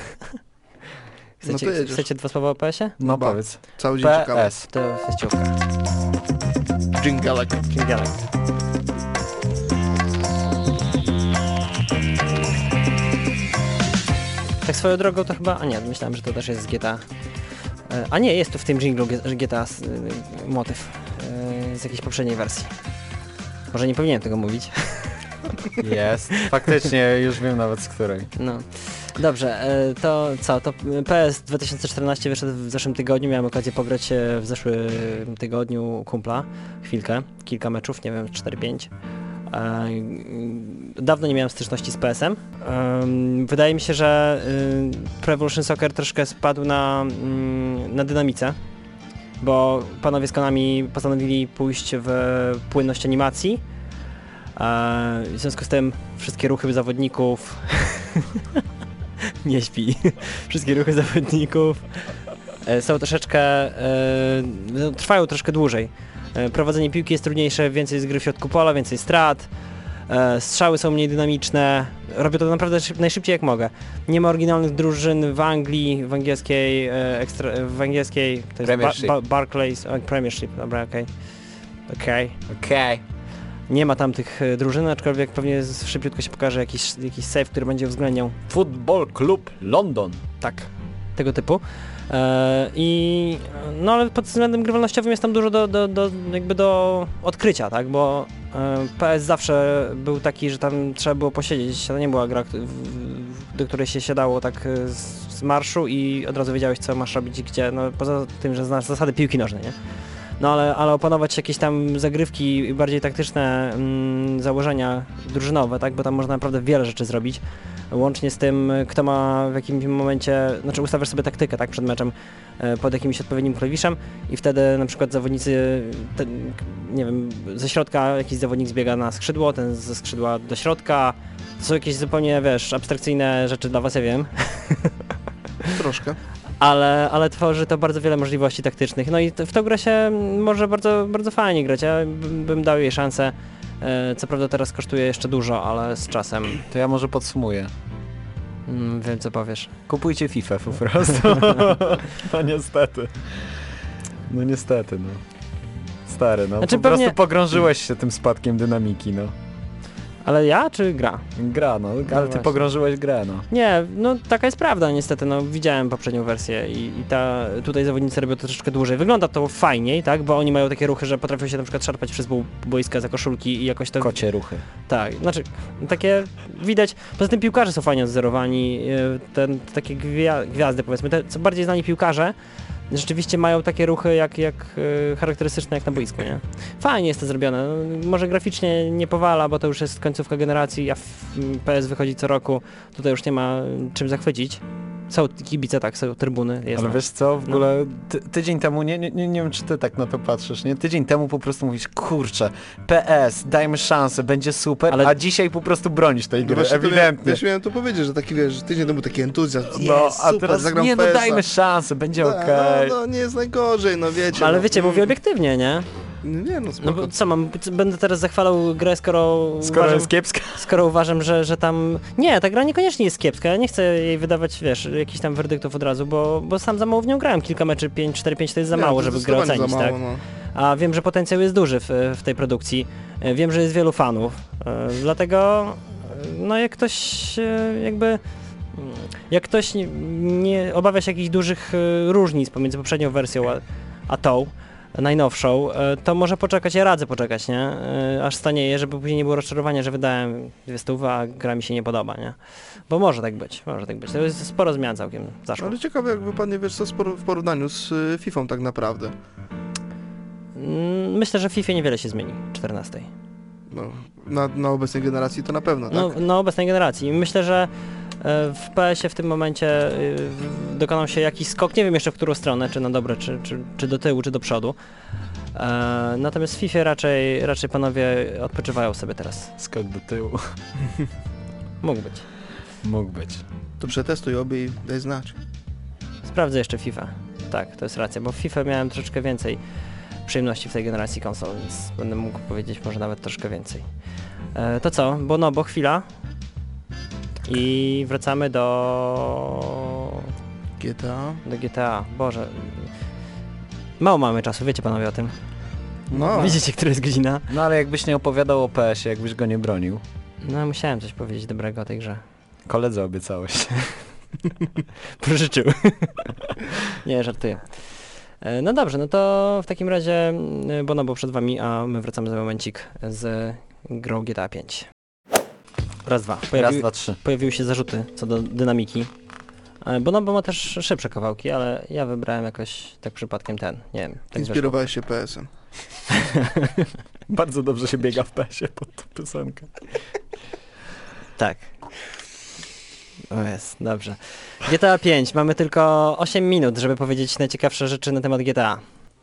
No to jedziesz. Chcecie dwa słowa o PS-ie? No Ba. powiedz. Cały dzień czekamy. PS. To wyjściówka. Dżingalek. Dżingielek. Tak swoją drogą to chyba... A nie, myślałem, że to też jest z GTA. A nie, jest tu w tym dżinglu GTA motyw z jakiejś poprzedniej wersji. Może nie powinienem tego mówić. Jest. Faktycznie, już wiem nawet z której. No. Dobrze, to co? To PS 2014 wyszedł w zeszłym tygodniu, miałem okazję pograć w zeszłym tygodniu u kumpla chwilkę, kilka meczów, nie wiem, 4-5. Dawno nie miałem styczności z PS-em. Wydaje mi się, że Pro Evolution Soccer troszkę spadł na dynamice, bo panowie z Konami postanowili pójść w płynność animacji. W związku z tym wszystkie ruchy zawodników nie śpi. Wszystkie ruchy zawodników są troszeczkę trwają troszkę dłużej. Prowadzenie piłki jest trudniejsze, więcej jest gry w środku pola, więcej strat. Strzały są mniej dynamiczne. Robię to naprawdę najszybciej jak mogę. Nie ma oryginalnych drużyn w Anglii, w angielskiej to jest Premiership. Barclays, Premiership, dobra, okej. Okej. Nie ma tam tych drużyn, aczkolwiek pewnie szybciutko się pokaże jakiś save, który będzie uwzględniał Football Club London. tak tego typu. No ale pod względem grywalnościowym jest tam dużo do odkrycia, tak, bo PS zawsze był taki, że tam trzeba było posiedzieć, to nie była gra, do której się siadało tak z z marszu i od razu wiedziałeś, co masz robić i gdzie, no poza tym, że znasz zasady piłki nożnej, nie? No ale opanować jakieś tam zagrywki i bardziej taktyczne założenia drużynowe, tak, bo tam można naprawdę wiele rzeczy zrobić, łącznie z tym, kto ma w jakimś momencie, znaczy ustawiasz sobie taktykę, tak, przed meczem pod jakimś odpowiednim klawiszem i wtedy na przykład zawodnicy, nie wiem, ze środka jakiś zawodnik zbiega na skrzydło, ten ze skrzydła do środka, to są jakieś zupełnie, wiesz, abstrakcyjne rzeczy dla was, ja wiem. Troszkę. Ale tworzy to bardzo wiele możliwości taktycznych. No i w tą grę się może bardzo, bardzo fajnie grać. Ja bym dał jej szansę. Co prawda teraz kosztuje jeszcze dużo, ale z czasem. To ja może podsumuję. Wiem, co powiesz. Kupujcie FIFA po prostu. No niestety. No niestety, no. Stary, no Znaczy, po prostu pewnie- pogrążyłeś się tym spadkiem dynamiki, no. Ale ja czy gra? Gra, no, ale ty właśnie. pogrążyłeś grę, no. Nie, no taka jest prawda niestety, no widziałem poprzednią wersję i tutaj zawodnicy robią to troszeczkę dłużej. Wygląda to fajniej, tak, bo oni mają takie ruchy, że potrafią się na przykład szarpać przez pół boiska za koszulki i jakoś to... Kocie ruchy. Tak, znaczy takie widać, poza tym piłkarze są fajnie odzorowani, takie gwiazdy powiedzmy, te co bardziej znani piłkarze rzeczywiście mają takie ruchy jak charakterystyczne jak na boisku, nie? Fajnie jest to zrobione, no, może graficznie nie powala, bo to już jest końcówka generacji, a PS wychodzi co roku, tutaj już nie ma czym zachwycić. Są kibice, tak, są trybuny. Jest Ale no. wiesz co, w ogóle tydzień temu, nie wiem czy ty tak na to patrzysz, nie? Tydzień temu po prostu mówisz, kurczę, PS, dajmy szansę, będzie super, Ale- a dzisiaj po prostu bronisz tej gry, Właśnie ewidentnie. Ja miałem to powiedzieć, że taki, wiesz, tydzień temu taki entuzjazm. No, Jest, a super, teraz zagram nie, no PS-a. dajmy szansę, będzie No, okej. no, nie jest najgorzej, no wiecie. Ale no. wiecie, mówię obiektywnie, nie? Nie, no No spoko. bo co będę teraz zachwalał grę, skoro jest kiepska. skoro uważam, że tam... Nie, ta gra niekoniecznie jest kiepska, ja nie chcę jej wydawać, wiesz, jakichś tam werdyktów od razu, bo sam za mało w nią grałem, kilka meczy, 4-5 to jest za Nie, mało, to żeby grę zdecydowanie ocenić, za tak? mało, no. A wiem, że potencjał jest duży w tej produkcji, wiem, że jest wielu fanów, dlatego no jak ktoś jak ktoś nie obawia się jakichś dużych różnic pomiędzy poprzednią wersją a tą, najnowszą, to może poczekać, ja radzę poczekać, nie? Aż stanieje, żeby później nie było rozczarowania, że wydałem 200, a gra mi się nie podoba, nie? Bo może tak być, może tak być. To jest sporo zmian całkiem zaszło. Ale ciekawe jak wypadnie, wiesz co, w porównaniu z FIFA tak naprawdę. Myślę, że w FIFA niewiele się zmieni, 14. No, na obecnej generacji to na pewno, tak? No, na obecnej generacji. Myślę, że w PS-ie w tym momencie dokonał się jakiś skok, nie wiem jeszcze w którą stronę, czy na dobre, czy do tyłu, czy do przodu. Natomiast w FIFA raczej panowie odpoczywają sobie teraz. Skok do tyłu. Mógł być. Mógł być. To przetestuj obie i daj znać. Sprawdzę jeszcze FIFA. Tak, to jest racja, bo w FIFA miałem troszeczkę więcej przyjemności w tej generacji konsol, więc będę mógł powiedzieć może nawet troszkę więcej. To co? Bo chwila. I wracamy do GTA. Boże. Mało mamy czasu, wiecie panowie o tym. No, Widzicie, która jest godzina? No ale jakbyś nie opowiadał o PS-ie, jakbyś go nie bronił. No musiałem coś powiedzieć dobrego o tej grze. Koledze obiecałeś. Pożyczył. Nie, żartuję. No dobrze, no to w takim razie Bonobo przed wami, a my wracamy za momencik z grą GTA 5. Raz, dwa. Raz, dwa, trzy. Pojawiły się zarzuty co do dynamiki. Bonobo ma też szybsze kawałki, ale ja wybrałem jakoś tak przypadkiem ten, nie wiem. Tak inspirowałeś się PS-em. Bardzo dobrze się biega w PS-ie pod tą piosenkę. Tak. O jest, dobrze. GTA 5, mamy tylko 8 minut, żeby powiedzieć najciekawsze rzeczy na temat GTA.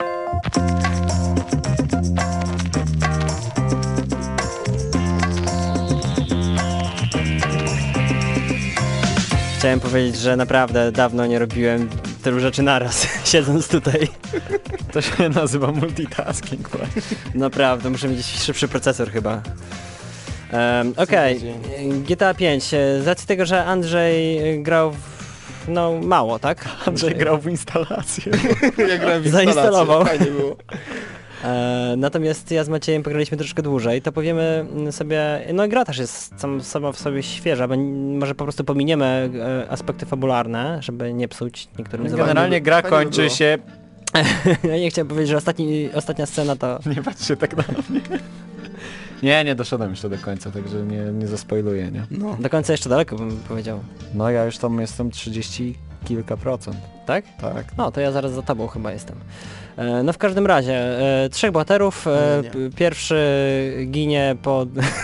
Chciałem powiedzieć, że naprawdę dawno nie robiłem tylu rzeczy naraz, siedząc tutaj. To się nazywa multitasking właśnie. Naprawdę, muszę mieć szybszy procesor chyba. Okej, GTA 5. Z racji tego, że Andrzej grał no mało, tak? Andrzej grał w instalację. Ja grałem w Zainstalował. instalację, fajnie było. Natomiast ja z Maciejem pograliśmy troszkę dłużej, to powiemy sobie, no gra też jest sama w sobie świeża, bo może po prostu pominiemy aspekty fabularne, żeby nie psuć niektórym zabawom. Generalnie gra Fajnie kończy było. się... Ja nie chciałem powiedzieć, że ostatnia scena to... Nie patrzcie tak na mnie. Nie doszedłem jeszcze do końca, także nie zaspoiluję, nie? No. Do końca jeszcze daleko bym powiedział. No ja już tam jestem kilka procent. Tak? Tak. No, to ja zaraz za tobą chyba jestem. No w każdym razie, 3 bohaterów, Nie. pierwszy ginie po...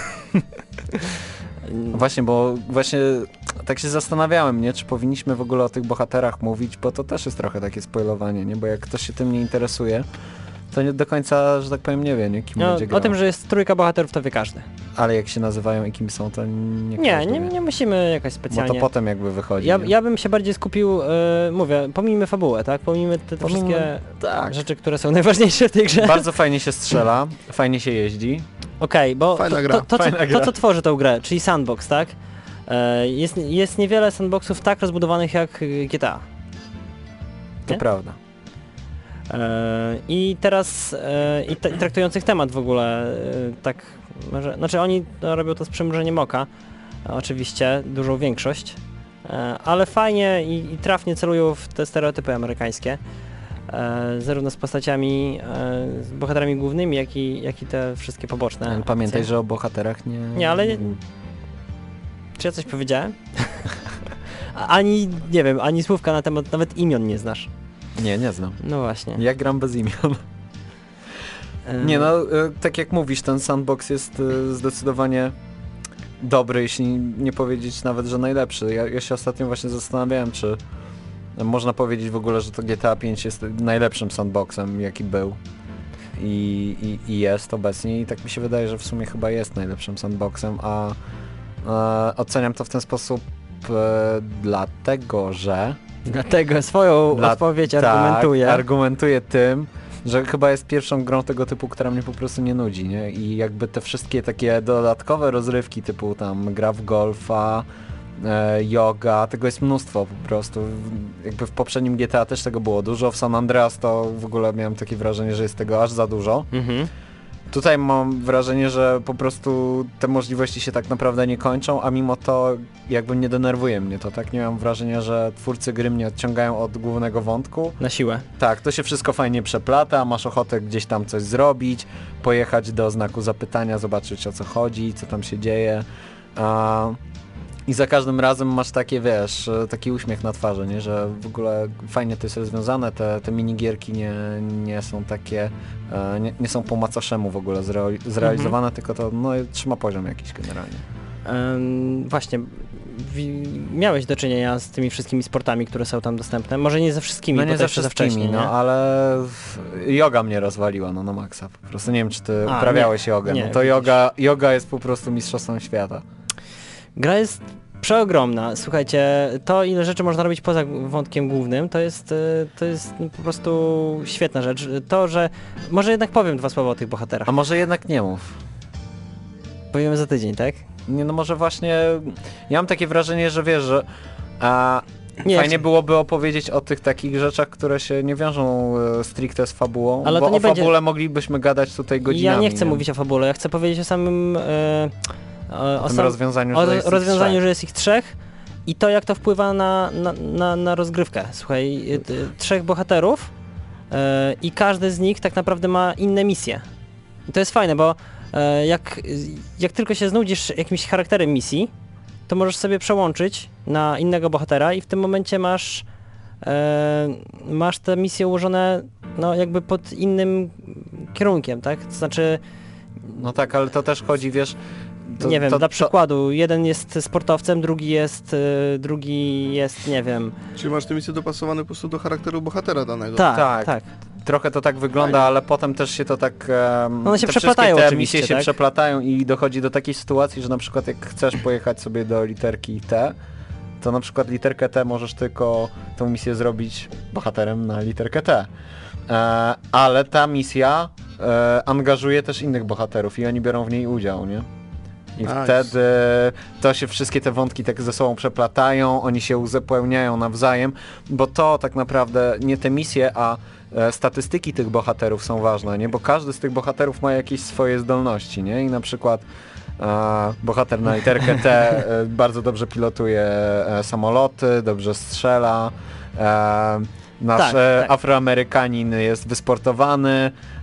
Właśnie, bo właśnie tak się zastanawiałem, nie, czy powinniśmy w ogóle o tych bohaterach mówić, bo to też jest trochę takie spoilowanie, nie, bo jak ktoś się tym nie interesuje, to nie do końca, że tak powiem, nie wie, nie, kim No, będzie grał. o tym, że jest 3 bohaterów, to wie każdy. Ale jak się nazywają i kim są, to nie Nie, każdy nie, wie. nie musimy jakoś Bo specjalnie... to potem jakby wychodzi. Ja, nie? ja bym się bardziej skupił, pomijmy fabułę, tak? Pomijmy te Pomijmy- wszystkie tak. rzeczy, które są najważniejsze w tej grze. Bardzo fajnie się strzela, fajnie się jeździ. Okej, bo Fajna to, gra. Fajna to, gra. co tworzy tę grę, czyli sandbox, tak? Jest niewiele sandboxów tak rozbudowanych jak GTA. To Nie? prawda. I teraz traktujących temat w ogóle, tak, może, znaczy oni robią to z przymrużeniem oka, oczywiście, dużą większość, ale fajnie i trafnie celują w te stereotypy amerykańskie, zarówno z postaciami, z bohaterami głównymi, jak i te wszystkie poboczne. Ale pamiętaj, akcje. że o bohaterach nie... Nie, ale- Czy ja coś powiedziałem? Ani, nie wiem, ani słówka na temat, nawet imion nie znasz. Nie znam. No właśnie. Ja gram bez imion. Nie no, tak jak mówisz, ten sandbox jest zdecydowanie dobry, jeśli nie powiedzieć nawet, że najlepszy. Ja się ostatnio właśnie zastanawiałem, czy można powiedzieć w ogóle, że to GTA 5 jest najlepszym sandboxem, jaki był i jest obecnie i tak mi się wydaje, że w sumie chyba jest najlepszym sandboxem, a oceniam to w ten sposób dlatego, że Dlatego swoją odpowiedź argumentuję. Tak, argumentuję tym, że chyba jest pierwszą grą tego typu, która mnie po prostu nie nudzi, nie? I jakby te wszystkie takie dodatkowe rozrywki typu tam gra w golfa, yoga, tego jest mnóstwo po prostu. Jakby w poprzednim GTA też tego było dużo, w San Andreas to w ogóle miałem takie wrażenie, że jest tego aż za dużo. Mhm. Tutaj mam wrażenie, że po prostu te możliwości się tak naprawdę nie kończą, a mimo to jakby nie denerwuje mnie to, tak? Nie mam wrażenia, że twórcy gry mnie odciągają od głównego wątku. Na siłę. Tak, to się wszystko fajnie przeplata, masz ochotę gdzieś tam coś zrobić, pojechać do znaku zapytania, zobaczyć o co chodzi, co tam się dzieje. I za każdym razem masz takie, wiesz, taki uśmiech na twarzy, nie? Że w ogóle fajnie to jest rozwiązane, te minigierki nie są takie, nie są po macoszemu w ogóle zrealizowane, tylko to trzyma poziom jakiś generalnie. Właśnie, miałeś do czynienia z tymi wszystkimi sportami, które są tam dostępne. Może nie ze wszystkimi, No bo nie to ze jeszcze za wszystkimi, wcześnie, no nie? ale yoga mnie rozwaliła, no na maksa po prostu. Nie wiem, czy ty A, uprawiałeś nie, jogę, nie, no to widzisz. yoga jest po prostu mistrzostwem świata. Gra jest przeogromna. Słuchajcie, to ile rzeczy można robić poza wątkiem głównym, to jest po prostu świetna rzecz. To, że... Może jednak powiem 2 słowa o tych bohaterach. A może jednak nie mów. Powiemy za tydzień, tak? Nie, no może właśnie, ja mam takie wrażenie, że wiesz, że Nie, fajnie byłoby opowiedzieć o tych takich rzeczach, które się nie wiążą stricte z fabułą, Ale bo to nie o będzie- fabule moglibyśmy gadać tutaj godzinami. Ja nie chcę mówić o fabule, ja chcę powiedzieć o samym... o tym rozwiązaniu, o że jest ich rozwiązaniu, trzech. że jest ich 3 i to, jak to wpływa na rozgrywkę. Słuchaj, 3 bohaterów i każdy z nich tak naprawdę ma inne misje. I to jest fajne, bo jak tylko się znudzisz jakimś charakterem misji, to możesz sobie przełączyć na innego bohatera i w tym momencie masz te misje ułożone jakby pod innym kierunkiem, tak? To znaczy... No tak, ale to też chodzi, wiesz... nie wiem, dla przykładu, jeden jest sportowcem, drugi jest, nie wiem... Czyli masz te misje dopasowane po prostu do charakteru bohatera danego. Tak. Trochę to tak wygląda, ale potem też się to tak... One się te przeplatają wszystkie te oczywiście, misje się tak? przeplatają i dochodzi do takiej sytuacji, że na przykład jak chcesz pojechać sobie do literki T, to na przykład literkę T możesz tylko tą misję zrobić bohaterem na literkę T. Ale ta misja angażuje też innych bohaterów i oni biorą w niej udział, nie? I Nice. wtedy to się wszystkie te wątki tak ze sobą przeplatają, oni się uzupełniają nawzajem, bo to tak naprawdę nie te misje, a statystyki tych bohaterów są ważne, nie? Bo każdy z tych bohaterów ma jakieś swoje zdolności, nie? I na przykład bohater na literkę T bardzo dobrze pilotuje samoloty, dobrze strzela, nasz Tak. Afroamerykanin jest wysportowany,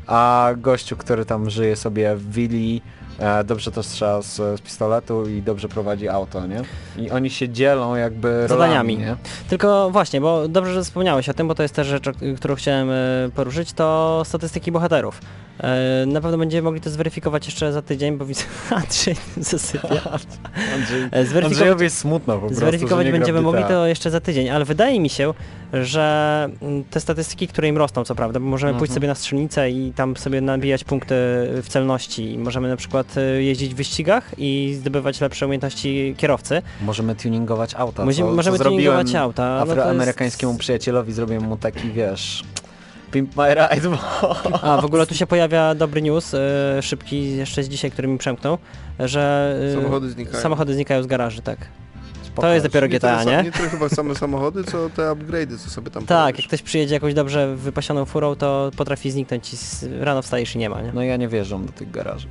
a gościu, który tam żyje sobie w willi, dobrze to strzela z pistoletu i dobrze prowadzi auto, nie? I oni się dzielą jakby Zadaniami. rolami, nie? Tylko właśnie, bo dobrze, że wspomniałeś o tym, bo to jest też rzecz, którą chciałem poruszyć, to statystyki bohaterów. Na pewno będziemy mogli to zweryfikować jeszcze za tydzień, bo widzę, Andrzej zasypia. Andrzejowi jest smutno po prostu, Zweryfikować że nie gra w będziemy mogli GTA. to jeszcze za tydzień, ale wydaje mi się, że te statystyki, które im rosną, co prawda, bo możemy pójść sobie na strzelnicę i tam sobie nabijać punkty w celności. Możemy na przykład jeździć w wyścigach i zdobywać lepsze umiejętności kierowcy. Możemy tuningować auta. Możemy tuningować auta. No to Afroamerykańskiemu przyjacielowi zrobiłem mu taki, wiesz, Pimp My Ride. A, w ogóle tu się pojawia dobry news, szybki jeszcze z dzisiaj, który mi przemknął, że samochody znikają z garaży, tak. To jest dopiero GTA, nie? Nie tyle chyba same samochody, co te upgrade'y, co sobie tam Tak, powiesz. jak ktoś przyjedzie jakąś dobrze wypasioną furą, to potrafi zniknąć i rano wstajesz i nie ma, nie? No ja nie wierzę do tych garaży.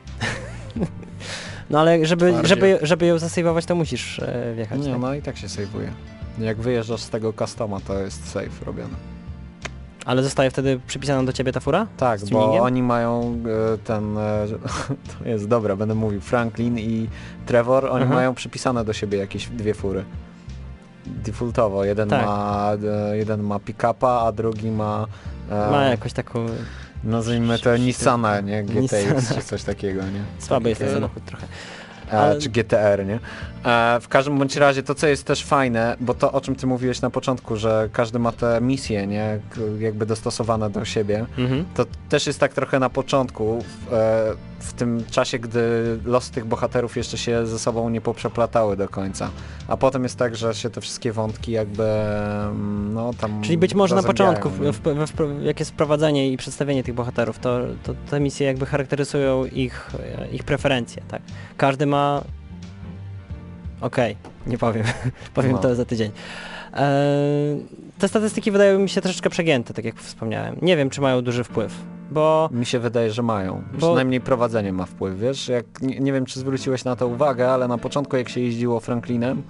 No ale Twardzie. żeby ją zasejwować, to musisz wjechać. Nie, tak? no i tak się save'uje. Jak wyjeżdżasz z tego customa, to jest save robiony. Ale zostaje wtedy przypisana do ciebie ta fura? Tak, Z bo tuningiem? oni mają to jest dobra, będę mówił, Franklin i Trevor, oni mają przypisane do siebie jakieś dwie fury. Defaultowo, jeden Tak. ma pick-upa, a drugi ma Ma jakąś taką... nazwijmy to Nissana, nie? GTX Nissana. czy coś takiego, nie? Słaby jest ten Takiego. samochód trochę. Ale- Czy GTR, nie? W każdym bądź razie to, co jest też fajne, bo to, o czym ty mówiłeś na początku, że każdy ma te misje, nie? Jakby dostosowane do siebie. Mhm. To też jest tak trochę na początku, w tym czasie, gdy losy tych bohaterów jeszcze się ze sobą nie poprzeplatały do końca. A potem jest tak, że się te wszystkie wątki jakby, no tam... Czyli być może na zazębiają, początku, nie? jak jest wprowadzenie i przedstawienie tych bohaterów, to te misje jakby charakteryzują ich preferencje, tak? Każdy ma... Okej, nie powiem. Powiem No. to za tydzień. Te statystyki wydają mi się troszeczkę przegięte, tak jak wspomniałem. Nie wiem, czy mają duży wpływ, bo... Mi się wydaje, że mają. Bo- Przynajmniej prowadzenie ma wpływ, wiesz? Jak, nie wiem, czy zwróciłeś na to uwagę, ale na początku, jak się jeździło Franklinem,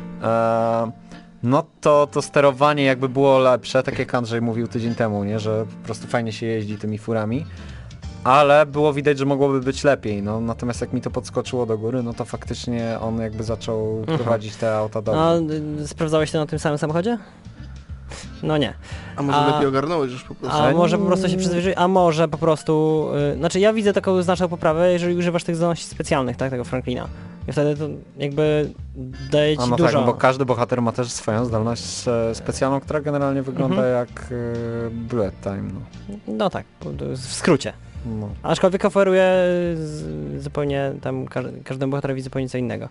no to sterowanie jakby było lepsze, tak jak Andrzej mówił tydzień temu, nie? Że po prostu fajnie się jeździ tymi furami. Ale było widać, że mogłoby być lepiej, no natomiast jak mi to podskoczyło do góry, no to faktycznie on jakby zaczął prowadzić te auta dobrze. A sprawdzałeś to na tym samym samochodzie? No nie. A może A- lepiej ogarnąłeś już po prostu? A może po prostu się przyzwyczaiłeś, a może po prostu... znaczy ja widzę taką znaczną poprawę, jeżeli używasz tych zdolności specjalnych, tak, tego Franklina. I wtedy to jakby daje ci A no dużo. tak, no bo każdy bohater ma też swoją zdolność specjalną, która generalnie wygląda jak bullet time, no. No tak, to jest w skrócie. No. Aczkolwiek oferuje zupełnie tam każdemu bohaterowi zupełnie co innego.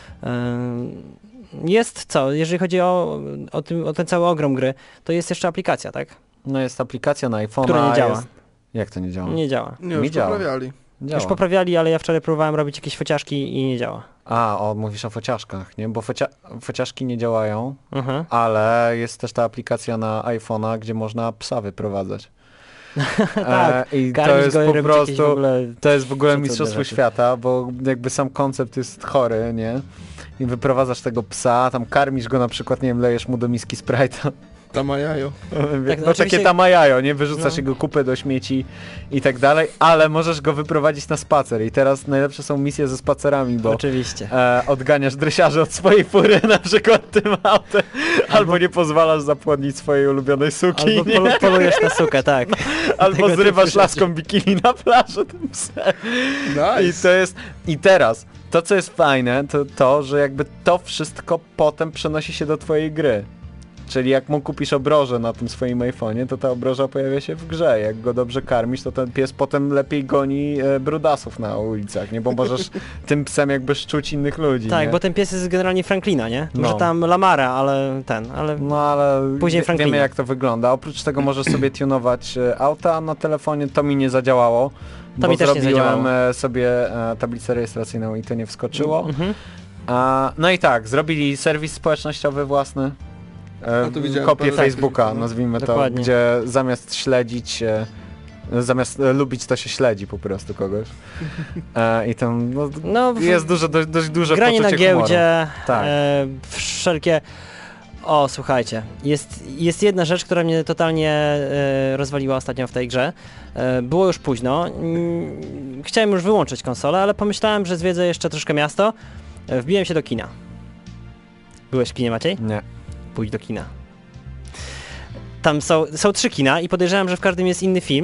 Jest co, jeżeli chodzi o ten cały ogrom gry, to jest jeszcze aplikacja, tak? No jest aplikacja na iPhone'a. Która nie działa. Jest... Jak to nie działa? Nie działa. Nie, Mi już działa. poprawiali. Działa. Już poprawiali, ale ja wczoraj próbowałem robić jakieś fociaszki i nie działa. Mówisz o fociaszkach, nie? Bo fociaszki nie działają, Mhm. ale jest też ta aplikacja na iPhone'a, gdzie można psa wyprowadzać. Tak, I to karmić jest go i po robić jakieś prostu... w ogóle... To jest w ogóle cudne mistrzostwo rzeczy. świata, bo jakby sam koncept jest chory, nie? I wyprowadzasz tego psa, tam karmisz go na przykład, nie wiem, lejesz mu do miski Sprite'a. Tamajajo. Tak, No oczywiście- takie tamajajo, nie? Wyrzucasz No. jego kupę do śmieci i tak dalej, ale możesz go wyprowadzić na spacer i teraz najlepsze są misje ze spacerami, bo Oczywiście. odganiasz dresiarzy od swojej fury na przykład tym autem, albo nie pozwalasz zapłodnić swojej ulubionej suki, Albo nie? polujesz na sukę, tak. Albo tego zrywasz typu laską bikini na plaży tym psem. I Nice. to jest... I teraz, to co jest fajne, to, że jakby to wszystko potem przenosi się do twojej gry. Czyli jak mu kupisz obrożę na tym swoim iPhone'ie, to ta obroża pojawia się w grze. Jak go dobrze karmisz, to ten pies potem lepiej goni brudasów na ulicach, nie? Bo możesz tym psem jakby szczuć innych ludzi, Tak, nie? bo ten pies jest generalnie Franklina, nie? No. Może tam Lamara, ale No ale Później Franklina. wiemy jak to wygląda. Oprócz tego możesz sobie tunować auta na telefonie, to mi nie zadziałało. To mi też nie zrobiłem zadziałało. sobie tablicę rejestracyjną i to nie wskoczyło. Mhm. No i tak, zrobili serwis społecznościowy własny. A tu widziałem Kopię parę Facebooka, takich, no. nazwijmy to, Dokładnie. gdzie zamiast śledzić, zamiast lubić, to się śledzi po prostu kogoś. I tam No, jest dość duże granie na poczucie humoru. giełdzie, Tak. wszelkie O, słuchajcie, jest jedna rzecz, która mnie totalnie rozwaliła ostatnio w tej grze. Było już późno. Chciałem już wyłączyć konsolę, ale pomyślałem, że zwiedzę jeszcze troszkę miasto. Wbiłem się do kina. Byłeś w kinie, Maciej? Nie. Pójdź do kina. Tam są 3 kina i podejrzewam, że w każdym jest inny film.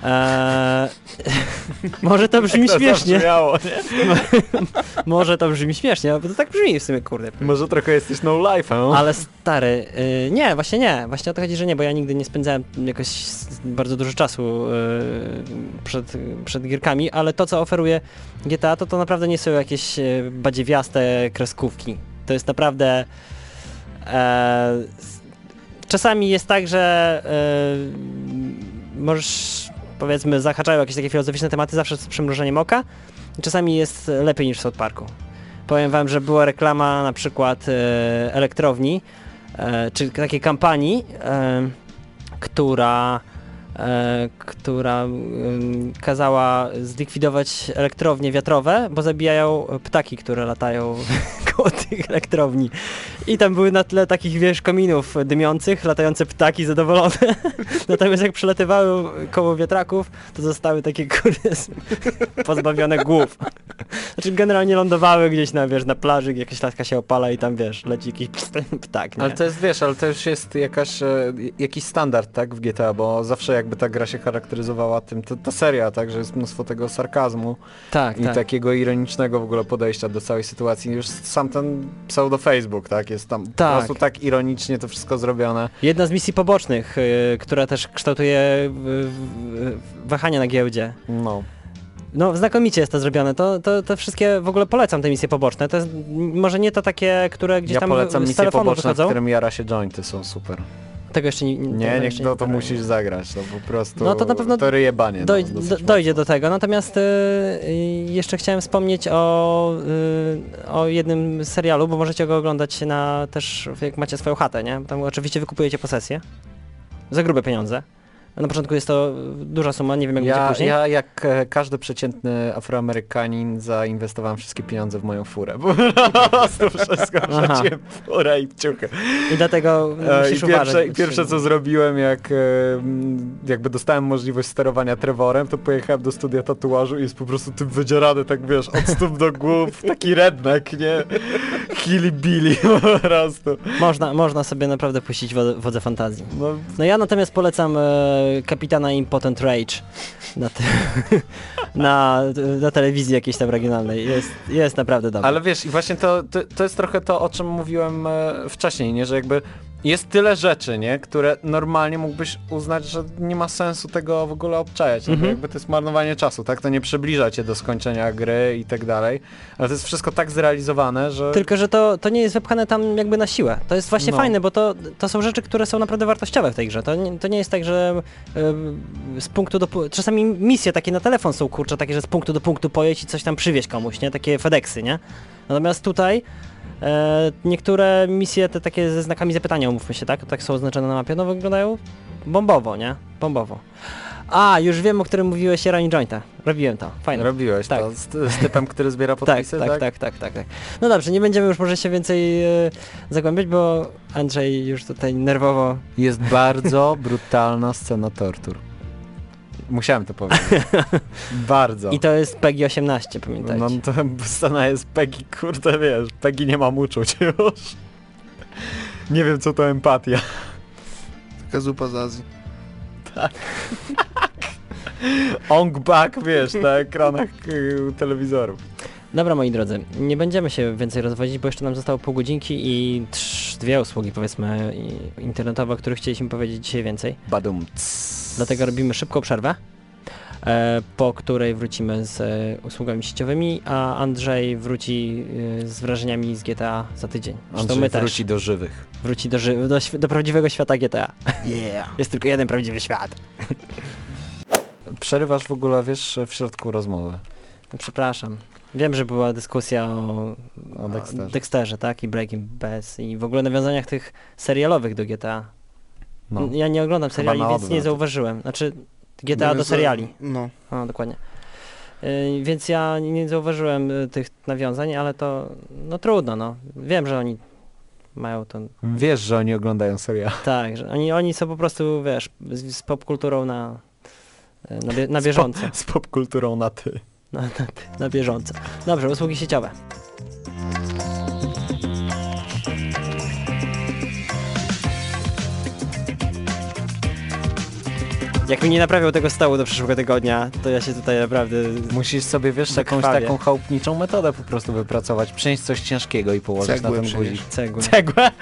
Może to brzmi śmiesznie. Zabrzmiało, nie? Może to brzmi śmiesznie, bo to tak brzmi w sumie, kurde. Może trochę jesteś no life'em. Ale stary, nie. Właśnie o to chodzi, że nie, bo ja nigdy nie spędzałem jakoś bardzo dużo czasu przed gierkami, ale to, co oferuje GTA, to naprawdę nie są jakieś badziewiaste kreskówki. To jest naprawdę... czasami jest tak, że możesz, powiedzmy, zahaczają jakieś takie filozoficzne tematy zawsze z przymrużeniem oka. I czasami jest lepiej niż w South Parku. Powiem wam, że była reklama na przykład elektrowni, czy takiej kampanii, która kazała zlikwidować elektrownie wiatrowe, bo zabijają ptaki, które latają koło tych elektrowni. I tam były na tle takich, wiesz, kominów dymiących, latające ptaki zadowolone. Natomiast jak przelatywały koło wiatraków, to zostały takie, kurde, pozbawione głów. Znaczy generalnie lądowały gdzieś na, wiesz, na plaży, jakaś laska się opala i tam, wiesz, leci jakiś ptak, nie? Ale to jest, wiesz, ale to już jest jakiś standard, tak, w GTA, bo zawsze jakby ta gra się charakteryzowała tym, ta seria, tak, że jest mnóstwo tego sarkazmu i takiego ironicznego w ogóle podejścia do całej sytuacji. Już sam ten pseudo-Facebook, tak, jest tam po prostu tak ironicznie to wszystko zrobione. Jedna z misji pobocznych, która też kształtuje wahania na giełdzie. No, znakomicie jest to zrobione. To wszystkie, w ogóle polecam te misje poboczne. To jest może nie to takie, które gdzieś ja tam polecam z misje telefonu poboczne, wychodzą. w którym jara się jointy, są super. Tego jeszcze Nie, to musisz zagrać, to po prostu no to na pewno to ryjebanie. Dojdzie do tego. Natomiast jeszcze chciałem wspomnieć o jednym serialu, bo możecie go oglądać też jak macie swoją chatę, nie? Tam oczywiście wykupujecie posesję za grube pieniądze. Na początku jest to duża suma, nie wiem jak będzie później. Ja jak każdy przeciętny Afroamerykanin zainwestowałem wszystkie pieniądze w moją furę. Po prostu wszystko wrzuciłem w furę i w ciuchy. I dlatego musisz uważać. Pierwsze co zrobiłem, jakby dostałem możliwość sterowania Trevorem, to pojechałem do studia tatuażu i jest po prostu tym wydzierany, tak wiesz, od stóp do głów, taki redneck, nie? Hilly-billy po prostu. Można sobie naprawdę puścić wodze fantazji. No ja natomiast polecam Kapitana Impotent Rage na telewizji jakiejś tam regionalnej. Jest naprawdę dobry. Ale wiesz, i właśnie to jest trochę to, o czym mówiłem wcześniej, nie? Że jakby jest tyle rzeczy, nie? Które normalnie mógłbyś uznać, że nie ma sensu tego w ogóle obczajać. No jakby to jest marnowanie czasu, tak? To nie przybliża cię do skończenia gry i tak dalej. Ale to jest wszystko tak zrealizowane, że... Tylko, że to nie jest wepchane tam jakby na siłę. To jest właśnie fajne, bo to są rzeczy, które są naprawdę wartościowe w tej grze. To nie jest tak, że z punktu do punktu... Czasami misje takie na telefon są, kurczę, takie, że z punktu do punktu pojedź i coś tam przywieźć komuś, nie? Takie FedExy, nie? Natomiast tutaj niektóre misje, te takie ze znakami zapytania, umówmy się, tak są oznaczone na mapie, no wyglądają bombowo, nie? Bombowo. A, już wiem, o którym mówiłeś, Jaranie Jointa. Robiłem to, fajnie. Robiłeś tak. to z typem, który zbiera podpisy, tak. No dobrze, nie będziemy już może się więcej zagłębiać, bo Andrzej już tutaj nerwowo... Jest bardzo brutalna scena tortur. Musiałem to powiedzieć. Bardzo. I to jest PEGI 18, pamiętajcie. No to scena jest PEGI, kurde, wiesz, PEGI nie mam uczuć już. Nie wiem, co to empatia. Taka zupa z Azji. Tak. Ong bak, wiesz, na ekranach telewizorów. Dobra, moi drodzy, nie będziemy się więcej rozwodzić, bo jeszcze nam zostało pół godzinki i 2 usługi, powiedzmy, internetowe, o których chcieliśmy powiedzieć dzisiaj więcej. Badum. Dlatego robimy szybką przerwę, po której wrócimy z usługami sieciowymi, a Andrzej wróci z wrażeniami z GTA za tydzień. Andrzej my też. wróci do żywych. Wróci do prawdziwego świata GTA. Yeah. Jest tylko jeden prawdziwy świat. Przerywasz w ogóle, wiesz, w środku rozmowy. No, przepraszam. Wiem, że była dyskusja o Dexterze, tak? I Breaking Bad i w ogóle nawiązaniach tych serialowych do GTA. No. Ja nie oglądam seriali, więc nie zauważyłem. Znaczy GTA do seriali. No. O, dokładnie. Więc ja nie zauważyłem tych nawiązań, ale to no trudno, no. Wiem, że oni Mają to... Wiesz, że oni oglądają serial. Tak, że oni są po prostu, wiesz, z popkulturą na bieżąco. Z popkulturą na ty. Na bieżąco. Dobrze, usługi sieciowe. Jak mi nie naprawiał tego stołu do przyszłego tygodnia, to ja się tutaj naprawdę... Musisz sobie, wiesz, jakąś Wykrwawię. taką chałupniczą metodę po prostu wypracować. Przynieść coś ciężkiego i położyć Cegłę na ten przynieść. guzik. Cegły. Cegłę?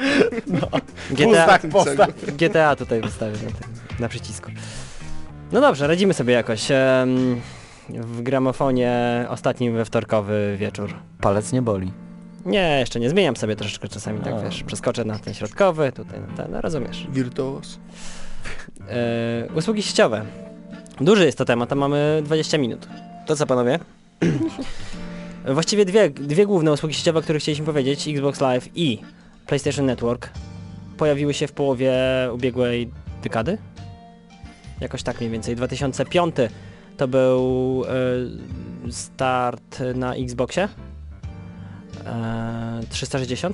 GTA, Postaw. GTA tutaj wystawię na przycisku. No dobrze, radzimy sobie jakoś. W gramofonie ostatnim we wtorkowy wieczór. Palec nie boli. Nie, jeszcze nie. Zmieniam sobie troszeczkę czasami, tak wiesz, przeskoczę na ten środkowy, tutaj na ten, no rozumiesz. Wirtuos. Usługi sieciowe. Duży jest to temat, a mamy 20 minut. To co, panowie? Właściwie dwie główne usługi sieciowe, o których chcieliśmy powiedzieć, Xbox Live i PlayStation Network, pojawiły się w połowie ubiegłej dekady. Jakoś tak mniej więcej. 2005 to był start na Xboxie. 360.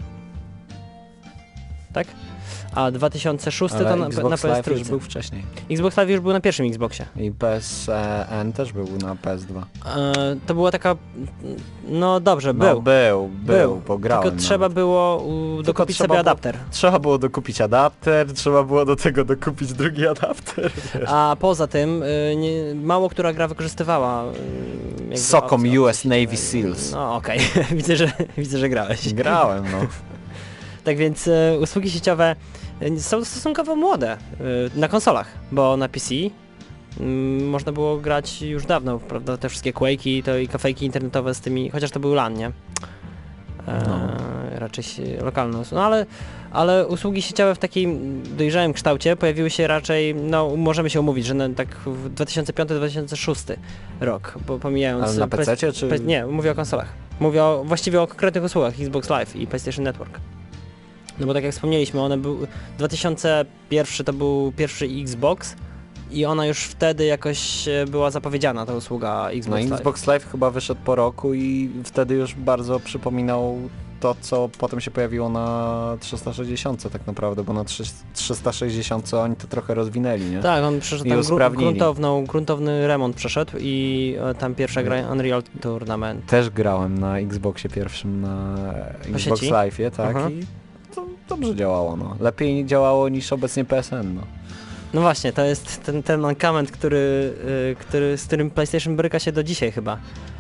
Tak? A 2006 Ale to na Xbox Live już PS3. był wcześniej. Xbox Live już był na pierwszym Xboxie. I PSN też był na PS2. To była taka... No dobrze, No, był. bo grałem Tylko trzeba nawet. było dokupić trzeba sobie było- adapter. Trzeba było dokupić adapter, trzeba było do tego dokupić drugi adapter. Wiesz. A poza tym mało która gra wykorzystywała jakby Socom opcję US Navy sieciową. Seals. No okej, widzę, że grałeś. Grałem, no. Tak więc usługi sieciowe są stosunkowo młode na konsolach, bo na PC można było grać już dawno, prawda, te wszystkie Quake'i to i kafejki internetowe z tymi, chociaż to był LAN, nie? Raczej lokalne usługi, no ale usługi sieciowe w takim dojrzałym kształcie pojawiły się raczej, no możemy się umówić, że tak w 2005-2006 rok, bo pomijając... Ale na PC-cie, czy... Nie, mówię o konsolach. Mówię właściwie o konkretnych usługach Xbox Live i PlayStation Network. No bo tak jak wspomnieliśmy, 2001 to był pierwszy Xbox i ona już wtedy jakoś była zapowiedziana, ta usługa Xbox No Live. Xbox Live chyba wyszedł po roku i wtedy już bardzo przypominał to, co potem się pojawiło na 360 tak naprawdę, bo na 360 oni to trochę rozwinęli, nie? Tak, on przeszedł I tam usprawnili. gruntowny remont przeszedł i tam pierwsza gra Unreal Tournament. Też grałem na Xboxie pierwszym na Po Xbox sieci? Live'ie, tak, Aha. i to dobrze działało, no. Lepiej działało niż obecnie PSN, no. No właśnie, to jest ten mankament, z którym PlayStation boryka się do dzisiaj chyba.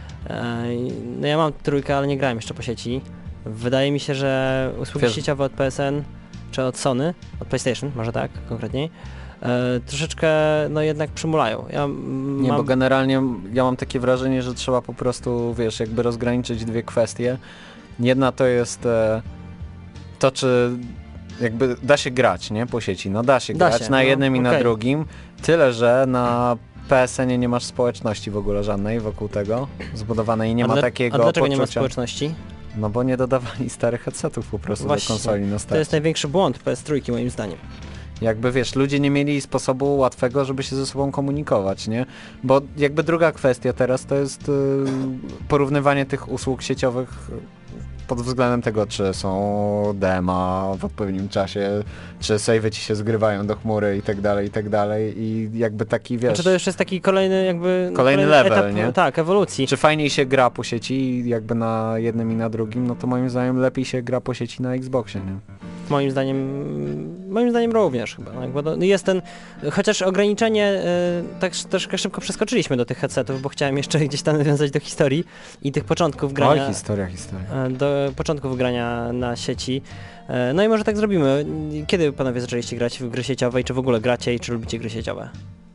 No ja mam trójkę, ale nie grałem jeszcze po sieci. Wydaje mi się, że usługi Wiesz- sieciowe od PSN, czy od Sony, od PlayStation, może tak konkretniej, troszeczkę no jednak przymulają. Nie, bo generalnie ja mam takie wrażenie, że trzeba po prostu, wiesz, jakby rozgraniczyć dwie kwestie. Jedna to jest to, czy jakby da się grać, nie, po sieci. No da się grać na jednym i na drugim. Tyle, że na PSN-ie nie masz społeczności w ogóle żadnej wokół tego zbudowanej i nie ma takiego A dlaczego nie ma poczucia. społeczności? No bo nie dodawali starych headsetów po prostu Właśnie, do konsoli To nostalgii. jest największy błąd PS3 moim zdaniem. Jakby wiesz, ludzie nie mieli sposobu łatwego, żeby się ze sobą komunikować, nie? Bo jakby druga kwestia teraz to jest porównywanie tych usług sieciowych pod względem tego, czy są dema w odpowiednim czasie, czy save'y ci się zgrywają do chmury i tak dalej i jakby taki, wiesz... Znaczy to już jest taki Kolejny level, etap, nie? Tak, ewolucji. Czy fajniej się gra po sieci jakby na jednym i na drugim, no to moim zdaniem lepiej się gra po sieci na Xboxie, nie? Moim zdaniem również chyba. Tak? Bo jest chociaż ograniczenie, tak troszkę szybko przeskoczyliśmy do tych headsetów, bo chciałem jeszcze gdzieś tam nawiązać do historii i tych początków grania. Oj, historia. Do początków grania na sieci. No i może tak zrobimy. Kiedy panowie zaczęliście grać w gry sieciowe i czy w ogóle gracie i czy lubicie gry sieciowe?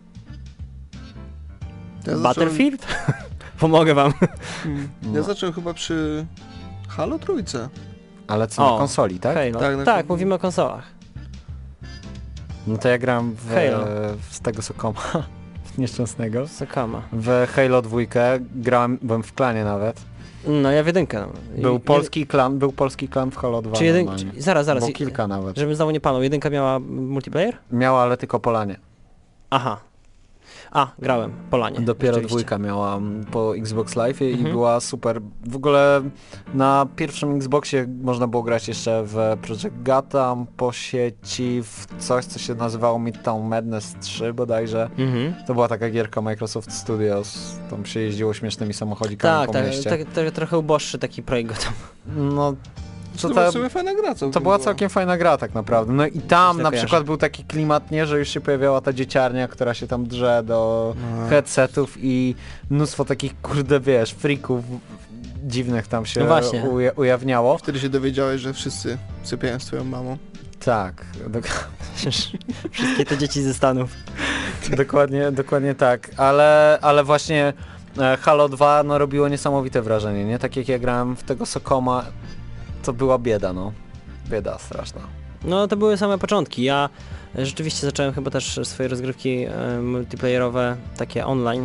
Battlefield? Pomogę wam. Ja zacząłem chyba przy Halo Trójce. Ale co, na konsoli, tak? Halo. Tak, na Tak, konsoli. mówimy o konsolach. No to ja gram Halo. z tego Sokoma nieszczęsnego. Sokama. W Halo 2 byłem w klanie nawet. No ja w jedynkę. Był polski klan w Halo 2 Czy normalnie. Zaraz. Było kilka nawet. Żebym znowu nie palał. Jedynka miała multiplayer? Miała, ale tylko polanie. Aha. Grałem, Polanie. Dopiero rzeczywiście. dwójka miałam po Xbox Live i Mhm. była super. W ogóle na pierwszym Xboxie można było grać jeszcze w Project Gotham po sieci, w coś, co się nazywało Midtown Madness 3 bodajże. Mhm. To była taka gierka Microsoft Studios, tam się jeździło śmiesznymi samochodzikami po mieście. Trochę uboższy taki projekt Gotham. No, To była sobie fajna gra. to była całkiem fajna gra tak naprawdę. No i tam Źle na kojarzę. przykład był taki klimat, nie, że już się pojawiała ta dzieciarnia, która się tam drze do headsetów i mnóstwo takich, kurde, wiesz, freaków dziwnych tam się No właśnie. ujawniało. Wtedy się dowiedziałeś, że wszyscy sypiają z twoją mamą. Tak, Wszystkie te dzieci ze Stanów. dokładnie tak, ale właśnie Halo 2 no, robiło niesamowite wrażenie, nie? Tak jak ja grałem w tego Sokoma, to była bieda, no. Bieda straszna. No to były same początki. Ja rzeczywiście zacząłem chyba też swoje rozgrywki multiplayerowe, takie online,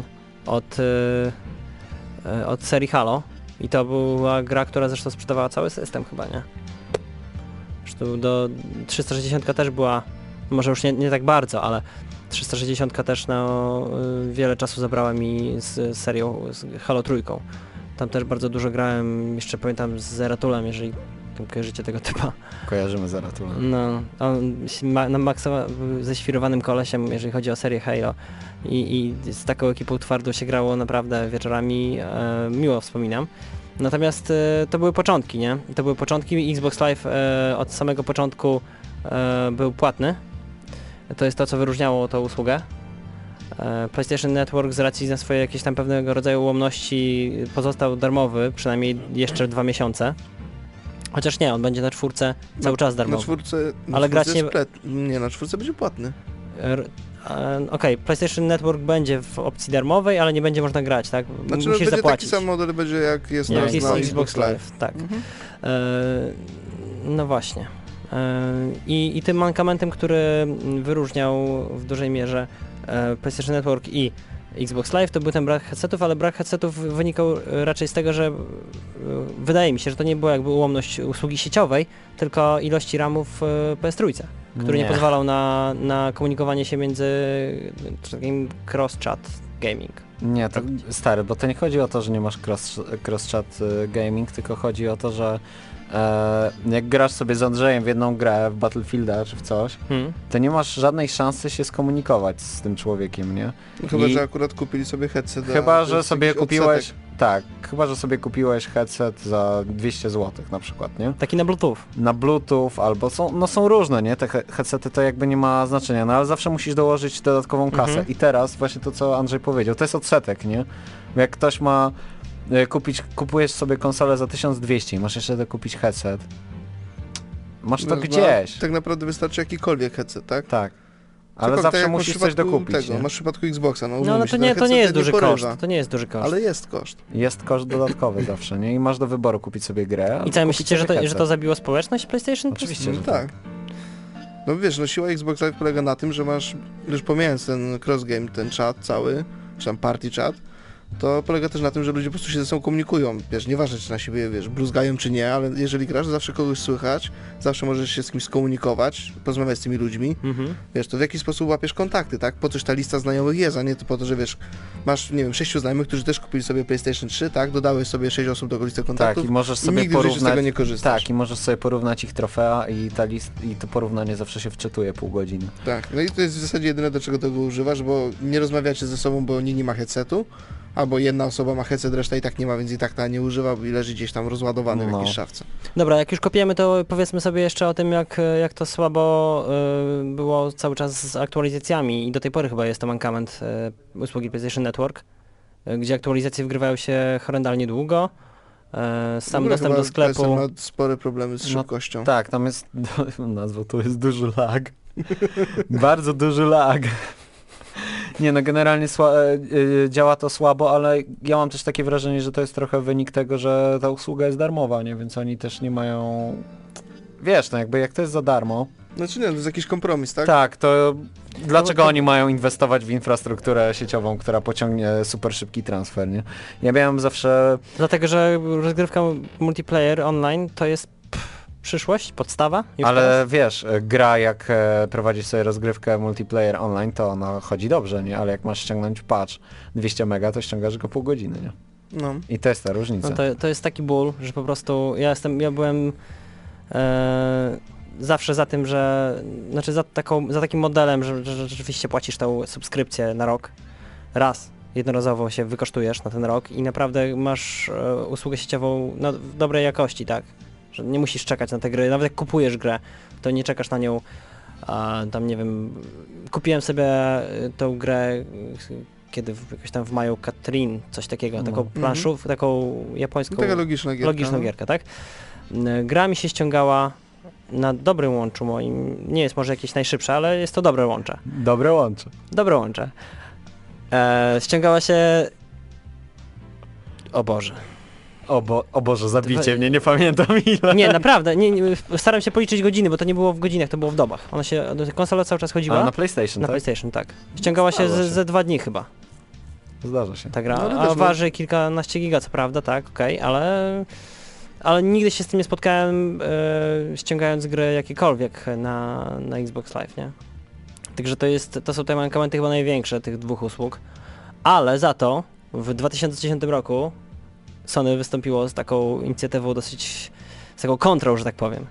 od serii Halo. I to była gra, która zresztą sprzedawała cały system chyba, nie? Zresztą do 360 też była, może już nie tak bardzo, ale 360 też wiele czasu zabrała mi z serią z Halo Trójką. Tam też bardzo dużo grałem, jeszcze pamiętam z Zeratulem, jeżeli kojarzycie tego typa. Kojarzymy Zaratulem. No, on na maksa był ześwirowanym kolesiem, jeżeli chodzi o serię Halo i z taką ekipą twardą się grało naprawdę wieczorami, miło wspominam. Natomiast to były początki, nie? To były początki, Xbox Live od samego początku był płatny. To jest to, co wyróżniało tą usługę. PlayStation Network z racji na swoje jakieś tam pewnego rodzaju ułomności pozostał darmowy, przynajmniej jeszcze 2 miesiące. Chociaż nie, on będzie na 4 cały czas Na darmowy. czwórce, Ale grać nie, na czwórce będzie płatny. Okej, PlayStation Network będzie w opcji darmowej, ale nie będzie można grać, tak? Znaczy Musisz będzie zapłacić. taki sam model, będzie jak jest Jak teraz jest na Xbox Live, tak. Mhm. No właśnie. I tym mankamentem, który wyróżniał w dużej mierze PlayStation Network i Xbox Live, to był ten brak headsetów, ale brak headsetów wynikał raczej z tego, że wydaje mi się, że to nie była jakby ułomność usługi sieciowej, tylko ilości RAMów w PS3, który nie pozwalał na komunikowanie się między takim cross-chat gaming. Nie, to stary, bo to nie chodzi o to, że nie masz cross-chat gaming, tylko chodzi o to, że jak grasz sobie z Andrzejem w jedną grę, w Battlefielda czy w coś, to nie masz żadnej szansy się skomunikować z tym człowiekiem, nie? Chyba, I- że akurat kupili sobie headset. Chyba, to że jest sobie jakiś kupiłeś, odsetek. tak, chyba, że sobie kupiłeś headset za 200 zł na przykład, nie? Taki na Bluetooth. Na Bluetooth albo są różne, nie? Te headsety to jakby nie ma znaczenia, no ale zawsze musisz dołożyć dodatkową kasę. Mhm. I teraz właśnie to, co Andrzej powiedział, to jest odsetek, nie? Bo jak ktoś ma kupujesz sobie konsolę za 1200 i masz jeszcze dokupić headset, masz to No, gdzieś, Tak naprawdę wystarczy jakikolwiek headset, tak? tak. Ale Tylko tak zawsze jak masz musisz w coś przypadku dokupić, tego, nie? masz w przypadku Xboxa, no, No ale umówmy to się, nie, ten to nie headset jest duży porywa, koszt. To nie jest duży koszt. Ale jest koszt. Jest koszt dodatkowy zawsze, nie? I masz do wyboru kupić sobie grę, I albo co, kupić myślicie, że sobie to headset. zabiło społeczność PlayStation? Oczywiście, No że tak. No wiesz, no siła Xbox Live polega na tym, że masz, już pomijając ten cross-game, ten czat cały, czy tam party chat, to polega też na tym, że ludzie po prostu się ze sobą komunikują. Wiesz, nieważne czy na siebie, wiesz, bluzgają czy nie, ale jeżeli grasz, to zawsze kogoś słychać, zawsze możesz się z kimś skomunikować, porozmawiać z tymi ludźmi. Mhm. Wiesz, to w jaki sposób łapiesz kontakty, tak? Po coś ta lista znajomych jest, a nie to po to, że wiesz, masz, nie wiem, 6 znajomych, którzy też kupili sobie PlayStation 3, tak? Dodałeś sobie 6 osób do listy kontaktów. Tak, i możesz i sobie nigdy w życiu z porównać. tego nie korzystasz. Tak, i możesz sobie porównać ich trofea i i to porównanie zawsze się wczytuje pół godziny. Tak, no i to jest w zasadzie jedyne, do czego tego używasz, bo nie rozmawiacie ze sobą, bo nikt nie ma headsetu, albo jedna osoba ma headset, reszta i tak nie ma, więc i tak ta nie używa i leży gdzieś tam rozładowany w No. jakiejś szafce. Dobra, jak już kopiemy, to powiedzmy sobie jeszcze o tym, jak to słabo było cały czas z aktualizacjami i do tej pory chyba jest to mankament usługi PlayStation Network, gdzie aktualizacje wgrywają się horrendalnie długo, W sam ogóle dostęp chyba do sklepu... PSN ma spore problemy z No szybkością. Tak, tam jest, nazwą to jest duży lag. Bardzo duży lag. Nie no, generalnie działa to słabo, ale ja mam też takie wrażenie, że to jest trochę wynik tego, że ta usługa jest darmowa, nie? Więc oni też nie mają... Wiesz, no jakby jak to jest za darmo, Znaczy nie, to jest jakiś kompromis, tak? tak, to dlaczego to- oni mają inwestować w infrastrukturę sieciową, która pociągnie super szybki transfer, nie? Ja miałem zawsze... Dlatego, że rozgrywka multiplayer online to jest przyszłość, podstawa już Ale teraz? wiesz, gra jak prowadzisz sobie rozgrywkę multiplayer online, to ona chodzi dobrze, nie? Ale jak masz ściągnąć patch 200 mega, to ściągasz go pół godziny, nie? No. I to jest ta różnica. No to jest taki ból, że po prostu ja byłem zawsze za tym, znaczy za takim modelem, że rzeczywiście płacisz tą subskrypcję na rok, raz, jednorazowo się wykosztujesz na ten rok i naprawdę masz usługę sieciową w dobrej jakości, tak? Że nie musisz czekać na te gry, nawet jak kupujesz grę, to nie czekasz na nią, tam nie wiem, kupiłem sobie tą grę kiedy jakoś tam w maju Katrin, coś takiego, taką planszów, taką japońską, Taka logiczna gierka. logiczną gierkę, tak? Gra mi się ściągała na dobrym łączu moim, nie jest może jakieś najszybsze, ale jest to dobre łącze. Dobre łącze. Dobre łącze. Ściągała się... O Boże. O Boże, zabijcie mnie, nie pamiętam ile. Nie, naprawdę, nie, staram się policzyć godziny, bo to nie było w godzinach, to było w dobach. Konsola cały czas chodziła. Ale na PlayStation, na tak? PlayStation, tak. Ściągała się Zdarza się. ze 2 dni chyba. Zdarza się. Ta gra, No, ale a też waży kilkanaście giga, co prawda, tak, okej, ale nigdy się z tym nie spotkałem, ściągając gry jakiekolwiek na Xbox Live, nie? Także to są te mankamenty chyba największe tych dwóch usług, ale za to w 2010 roku Sony wystąpiło z taką inicjatywą z taką kontrą, że tak powiem,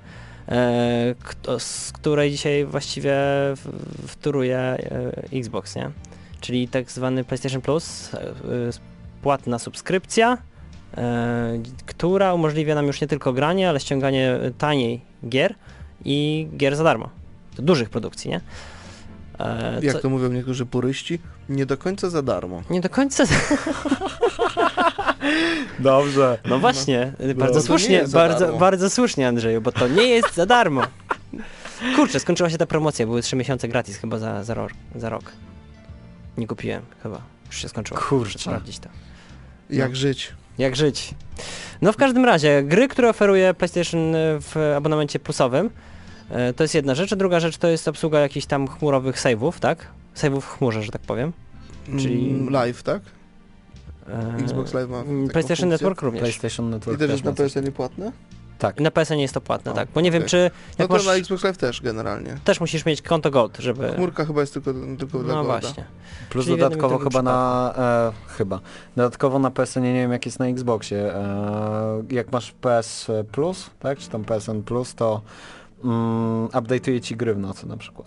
z której dzisiaj właściwie wtóruje Xbox, nie? Czyli tak zwany PlayStation Plus, płatna subskrypcja, która umożliwia nam już nie tylko granie, ale ściąganie taniej gier i gier za darmo. Dużych produkcji, nie? Jak to mówią niektórzy puryści, nie do końca za darmo. Nie do końca... Dobrze. No właśnie, to bardzo nie słusznie, jest za darmo. bardzo słusznie, Andrzeju, bo to nie jest za darmo. Kurczę, skończyła się ta promocja, były 3 miesiące gratis chyba za rok. Nie kupiłem chyba, już się skończyło. Kurczę. Muszę sprawdzić to. Jak żyć? Jak żyć? No w każdym razie, gry, które oferuje PlayStation w abonamencie plusowym, to jest jedna rzecz, a druga rzecz to jest obsługa jakichś tam chmurowych save'ów, tak? Save'ów w chmurze, że tak powiem. Czyli- Live, tak? E, Xbox Live ma taką PlayStation funkcję? Network również. PlayStation Network I też jest ma na coś. PSN płatne? Tak. Na PSN jest to płatne, O, tak. Bo nie wiem, okej. czy No jak to masz, na Xbox Live też generalnie. też musisz mieć konto Gold, żeby... Chmurka chyba jest tylko dla No Golda. właśnie. Plus Czyli w dodatkowo jednym i chyba dodatkowo na PSN nie wiem jak jest na Xboxie. Jak masz PS Plus, tak? Czy tam PSN Plus, to update'uje ci gry w nocy na przykład.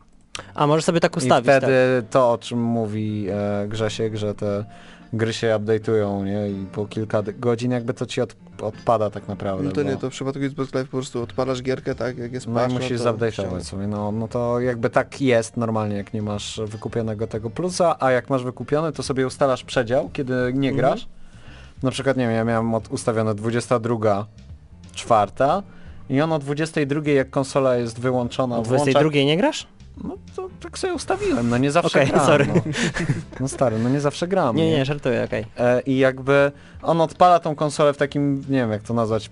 A możesz sobie tak I ustawić, wtedy tak. to, o czym mówi Grzesiek, że te gry się update'ują, nie? I po kilka godzin jakby to ci odpada tak naprawdę. No to bo- nie, to w przypadku Xbox Live po prostu odpalasz gierkę, tak, jak jest No patch, i musisz to zupdate'ować ściągasz. sobie, no to jakby tak jest normalnie, jak nie masz wykupionego tego plusa, a jak masz wykupiony, to sobie ustalasz przedział, kiedy nie grasz. Na przykład, nie wiem, ja miałem ustawione 22, 4 i on o 22, jak konsola jest wyłączona, O 22 nie grasz? no to tak sobie ustawiłem, no nie zawsze Okej, gram. sorry. No stary, no nie zawsze gram. Nie, żartuję, okej. I jakby on odpala tą konsolę w takim, nie wiem jak to nazwać,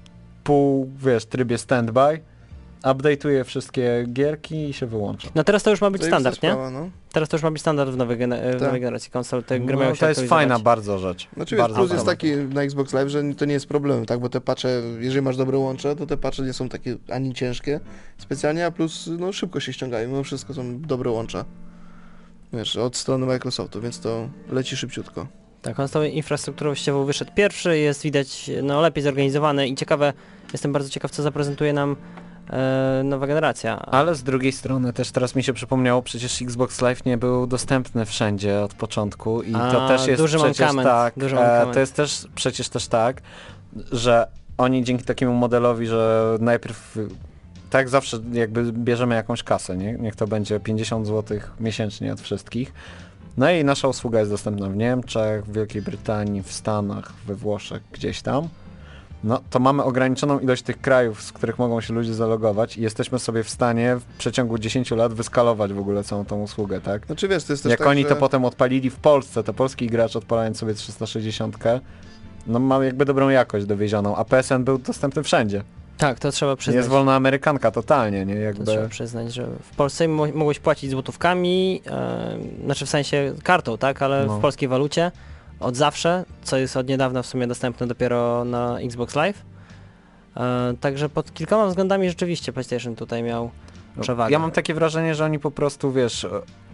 trybie standby, update'uje wszystkie gierki i się wyłącza. No teraz to już ma być Zajebista standard, nie? sprawa, no. Teraz to już ma być standard w nowej Tak. generacji konsol. Te gry mają No, się to jest aktualizować. fajna bardzo rzecz. Znaczy wiesz, Bardzo plus jest fajna. taki na Xbox Live, że to nie jest problem, tak, bo te patche, jeżeli masz dobre łącze, to te patche nie są takie ani ciężkie specjalnie, a plus no szybko się ściągają, mimo wszystko są dobre łącza. Wiesz, od strony Microsoftu, więc to leci szybciutko. Tak, on z tą infrastrukturą sieciową wyszedł pierwszy, jest widać lepiej zorganizowany i ciekawe, jestem bardzo ciekaw, co zaprezentuje nam nowa generacja. Ale z drugiej strony też teraz mi się przypomniało, przecież Xbox Live nie był dostępny wszędzie od początku i to też jest duży przecież mankament, tak, duży mankament. to jest też przecież też tak, że oni dzięki takiemu modelowi, że najpierw tak zawsze jakby bierzemy jakąś kasę, nie? Niech to będzie 50 zł miesięcznie od wszystkich. No i nasza usługa jest dostępna w Niemczech, w Wielkiej Brytanii, w Stanach, we Włoszech, gdzieś tam. No to mamy ograniczoną ilość tych krajów, z których mogą się ludzie zalogować i jesteśmy sobie w stanie w przeciągu 10 lat wyskalować w ogóle całą tą usługę, tak? Znaczy wiesz, to jest też Jak tak, oni że... to potem odpalili w Polsce, to polski gracz odpalając sobie 360, no ma jakby dobrą jakość dowiezioną, a PSN był dostępny wszędzie. Tak, to trzeba przyznać. Jest wolna amerykanka totalnie, nie? To Jakby... trzeba przyznać, że w Polsce mogłeś płacić złotówkami, znaczy w sensie kartą, tak, ale No. w polskiej walucie od zawsze, co jest od niedawna w sumie dostępne dopiero na Xbox Live. Także pod kilkoma względami rzeczywiście PlayStation tutaj miał przewagę. Ja mam takie wrażenie, że oni po prostu, wiesz,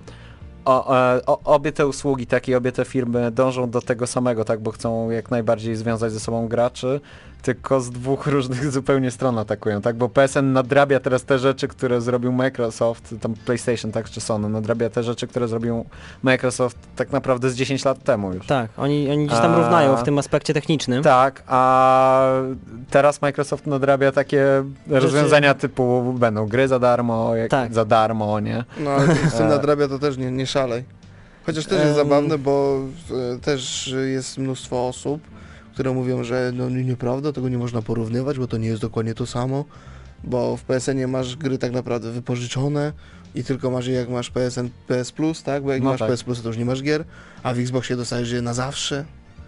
obie te usługi, tak, i obie te firmy dążą do tego samego, tak, bo chcą jak najbardziej związać ze sobą graczy, tylko z dwóch różnych zupełnie stron atakują, tak, bo PSN nadrabia teraz te rzeczy, które zrobił Microsoft, tam PlayStation, tak, czy Sony, nadrabia te rzeczy, które zrobił Microsoft tak naprawdę z 10 lat temu już. Tak, oni gdzieś tam równają w tym aspekcie technicznym. Tak, a teraz Microsoft nadrabia takie rozwiązania typu będą gry za darmo, Tak. za darmo, nie? No ale z tym nadrabia to też nie szalej. Chociaż też jest zabawne, bo też jest mnóstwo osób, które mówią, że no nieprawda, tego nie można porównywać, bo to nie jest dokładnie to samo, bo w PSN-ie masz gry tak naprawdę wypożyczone i tylko masz je jak masz PSN, PS Plus, tak? Bo jak No masz tak. PS Plus, to już nie masz gier, a w Xboxie dostajesz je na zawsze.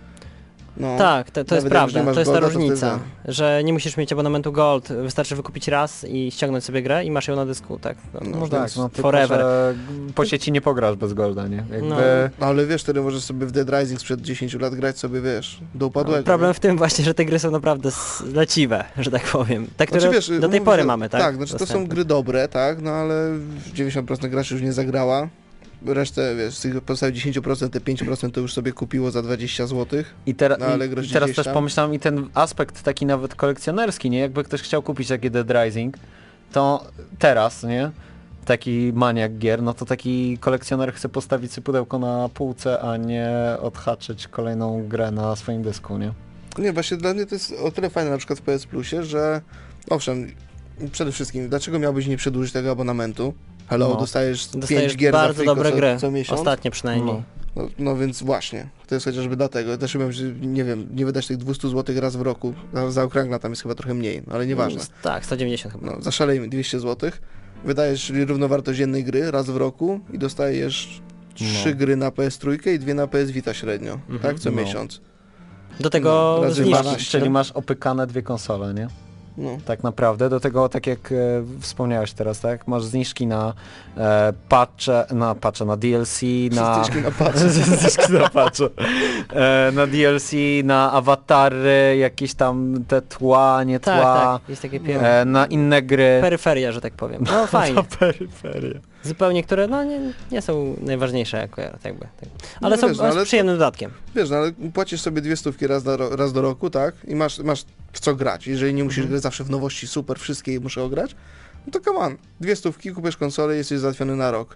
No. Tak, to jest Nawet jak prawda, nie masz to jest ta Golda, to różnica, wtedy- że nie musisz mieć abonamentu Gold, wystarczy wykupić raz i ściągnąć sobie grę i masz ją na dysku, tak? No, Można tak, No, tylko, forever. że po sieci nie pograsz bez Golda, nie? Jakby... No ale wiesz, wtedy możesz sobie w Dead Rising sprzed 10 lat grać sobie, wiesz, do upadłego. Problem w tym właśnie, że te gry są naprawdę leciwe, że tak powiem. Te, które Znaczy, wiesz, do tej mówię, pory że- mamy, tak? Tak, znaczy to są dostępne. gry dobre, tak, no ale 90% graczy już nie zagrała. Resztę, wiesz, z tych pozostałych 10%, te 5% to już sobie kupiło za 20 zł. I, No, ale i grozi teraz gdzieś też tam. pomyślałem i ten aspekt taki nawet kolekcjonerski, nie? Jakby ktoś chciał kupić takie Dead Rising, to teraz, nie? Taki maniak gier, no to taki kolekcjoner chce postawić sobie pudełko na półce, a nie odhaczyć kolejną grę na swoim dysku, nie? Nie, właśnie dla mnie to jest o tyle fajne na przykład w PS Plusie, że owszem, przede wszystkim, dlaczego miałbyś nie przedłużyć tego abonamentu? Hello, No. dostajesz 5 Dostajesz gier za bardzo friko dobre gry, co miesiąc. ostatnie przynajmniej. No więc właśnie, to jest chociażby dlatego. Też bym, że nie wiem, nie wydać tych 200 zł raz w roku. Za okrągla tam jest chyba trochę mniej, no, ale nieważne. Tak, 190 chyba. No, zaszalejmy 200 zł. Wydajesz równowartość jednej gry raz w roku i dostajesz 3 gry na PS3 i 2 na PS Vita średnio, tak? Co No. miesiąc. Do tego No, razy zniżki. 12. Czyli masz opykane dwie konsole, nie? No. Tak naprawdę. Do tego, tak jak wspomniałeś teraz, tak? Masz zniżki na patche, na DLC, na... Zniżki na patche. Zniżki na patche. Na DLC, na awatary, jakieś tam te tła, nie tła. Tak, jest takie Na inne gry. peryferia, że tak powiem. No fajnie. Na peryferię. Zupełnie, które no nie są najważniejsze jakby. Tak. Ale No są wiesz, no, ale przyjemnym dodatkiem. Wiesz, no ale płacisz sobie 200 raz do roku, tak? I masz w co grać. Jeżeli nie musisz grać zawsze w nowości, super, wszystkie muszę ograć, no to come on, 200, kupisz konsolę i jesteś załatwiony na rok.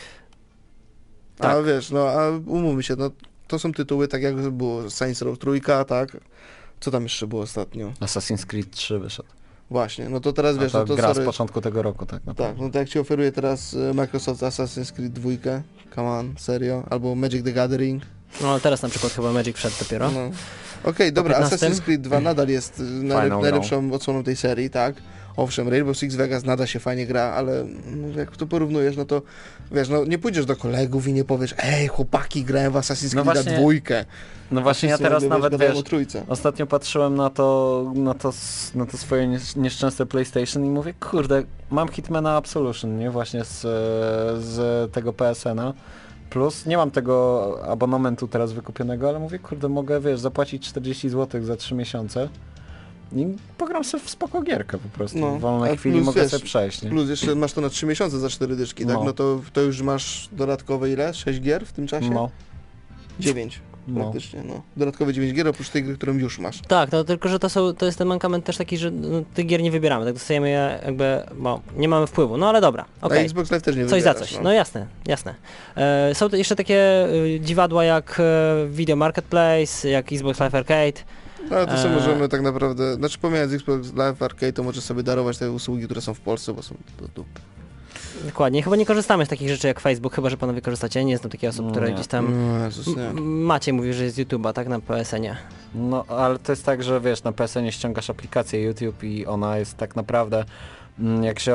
A Tak. wiesz, no a umówmy się, no to są tytuły tak jak było Saints Row 3, tak? Co tam jeszcze było ostatnio? Assassin's Creed 3 wyszedł. Właśnie, no to teraz A wiesz, to no to gra sorry. z początku tego roku, tak naprawdę. Tak, no to jak ci oferuje teraz Microsoft Assassin's Creed 2, come on, serio? Albo Magic the Gathering. No teraz na przykład chyba Magic wszedł dopiero. No. Okej, dobra, 15? Assassin's Creed 2 nadal jest Fajną najlepszą odsłoną tej serii, tak? Owszem, Rainbow Six Vegas nadal się fajnie gra, ale no, jak to porównujesz, no to wiesz, no nie pójdziesz do kolegów i nie powiesz, ej chłopaki, grałem w Assassin's No Creed właśnie- 2. No właśnie ja teraz nawet, wiesz, o trójce. ostatnio patrzyłem na to swoje nieszczęsne PlayStation i mówię, kurde, mam Hitmana Absolution, nie? Właśnie z tego PSN-a. Plus nie mam tego abonamentu teraz wykupionego, ale mówię, kurde, mogę, wiesz, zapłacić 40 zł za 3 miesiące i pogram sobie w spoko gierkę po prostu. No, W wolnej a chwili plus, mogę wiesz, sobie przejść, nie? Plus jeszcze masz to na 3 miesiące za 4 dyszki, tak? No. No to już masz dodatkowe ile? 6 gier w tym czasie? No, 9 no. praktycznie, no. Dodatkowe 9 gier oprócz tej gry, którą już masz. Tak, no tylko, że to jest ten mankament też taki, że no, tych gier nie wybieramy, tak dostajemy je jakby, bo nie mamy wpływu, no ale dobra, A okej. Xbox Live też nie Coś wybierasz, za coś, no jasne. Są to jeszcze takie dziwadła jak Video Marketplace, jak Xbox Live Arcade. No, ale to sobie Eee. możemy tak naprawdę, znaczy pomijając Xbox Live Arcade, to możesz sobie darować te usługi, które są w Polsce, bo są do dupy. Dokładnie, chyba nie korzystamy z takich rzeczy jak Facebook, chyba że panowie korzystacie, nie znam takich osób, które Nie. gdzieś tam... No, Jezus, nie. Maciej mówi, że jest z YouTube'a, tak, na PSN-ie. No, ale to jest tak, że wiesz, na PSN-ie ściągasz aplikację YouTube i ona jest tak naprawdę, jak się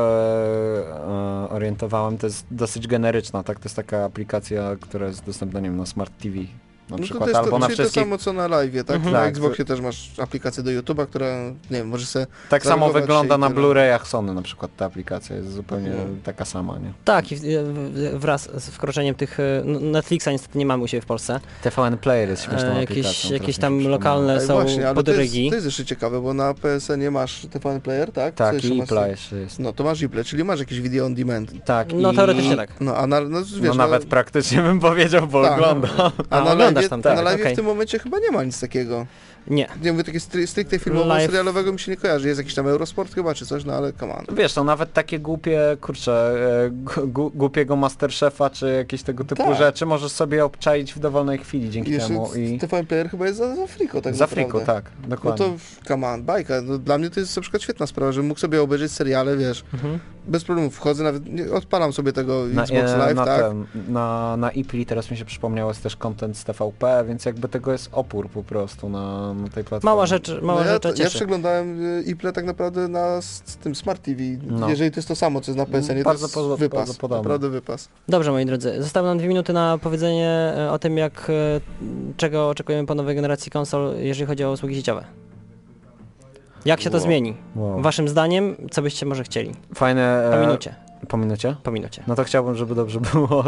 orientowałem, to jest dosyć generyczna, tak? To jest taka aplikacja, która jest dostępna, nie wiem, na Smart TV na No przykład, to jest albo na czyli to wszystkich. samo co na live, tak? Mhm. Na Tak, Xboxie też masz aplikację do YouTube'a, która, nie wiem, możesz sobie Tak samo zalogować wygląda się i na tyle. Blu-rayach Sony na przykład ta aplikacja, jest zupełnie No. taka sama, nie? Tak, i wraz z wkroczeniem tych... Netflixa niestety nie mamy u siebie w Polsce. TVN Player jest śmieszną aplikacją. Jakieś teraz mi się tam przypomniało. lokalne Ej, są właśnie, ale to jest podrygi. jeszcze ciekawe, bo na PSN-ie masz TVN Player, tak? Co Tak, jeszcze i masz? Play jeszcze jest. No to masz Iplay, czyli masz jakieś video on demand. Tak, No i... teoretycznie tak. No a no wiesz, No nawet praktycznie bym powiedział, bo Tak. oglądam. a na oglądasz live, tam, na tak, live okej. w tym momencie chyba nie ma nic takiego. Nie. Nie mówię, takie stricte filmowo, Live- serialowego mi się nie kojarzy. Jest jakiś tam Eurosport chyba, czy coś, no ale come on. Wiesz, no nawet takie głupie, kurczę, głupiego Masterchefa, czy jakieś tego typu Tak. rzeczy możesz sobie obczaić w dowolnej chwili dzięki Jeszcze temu i... TVN Player chyba jest za friko, tak Za naprawdę. friko, tak, No dokładnie. to, come on, bajka. No, dla mnie to jest na przykład świetna sprawa, że mógł sobie obejrzeć seriale, wiesz, Mhm. bez problemu wchodzę, nawet odpalam sobie tego Na, Xbox Live, na, tak? na Ipli teraz mi się przypomniało, jest też content z TVP, więc jakby tego jest opór po prostu na tej platformie. Mała rzecz, mała No rzecz ja cieszy. przeglądałem Iple tak naprawdę na tym Smart TV, No. jeżeli to jest to samo, co jest na PSN-ie, to Bardzo jest bardzo wypas, podobne. naprawdę wypas. Dobrze, moi drodzy, zostały nam 2 minuty na powiedzenie o tym, czego oczekujemy po nowej generacji konsol, jeżeli chodzi o usługi sieciowe. Jak się to Wow. zmieni? Wow. Waszym zdaniem, co byście może chcieli? Fajne... Po minucie. Po minucie? Po minucie. No to chciałbym, żeby dobrze było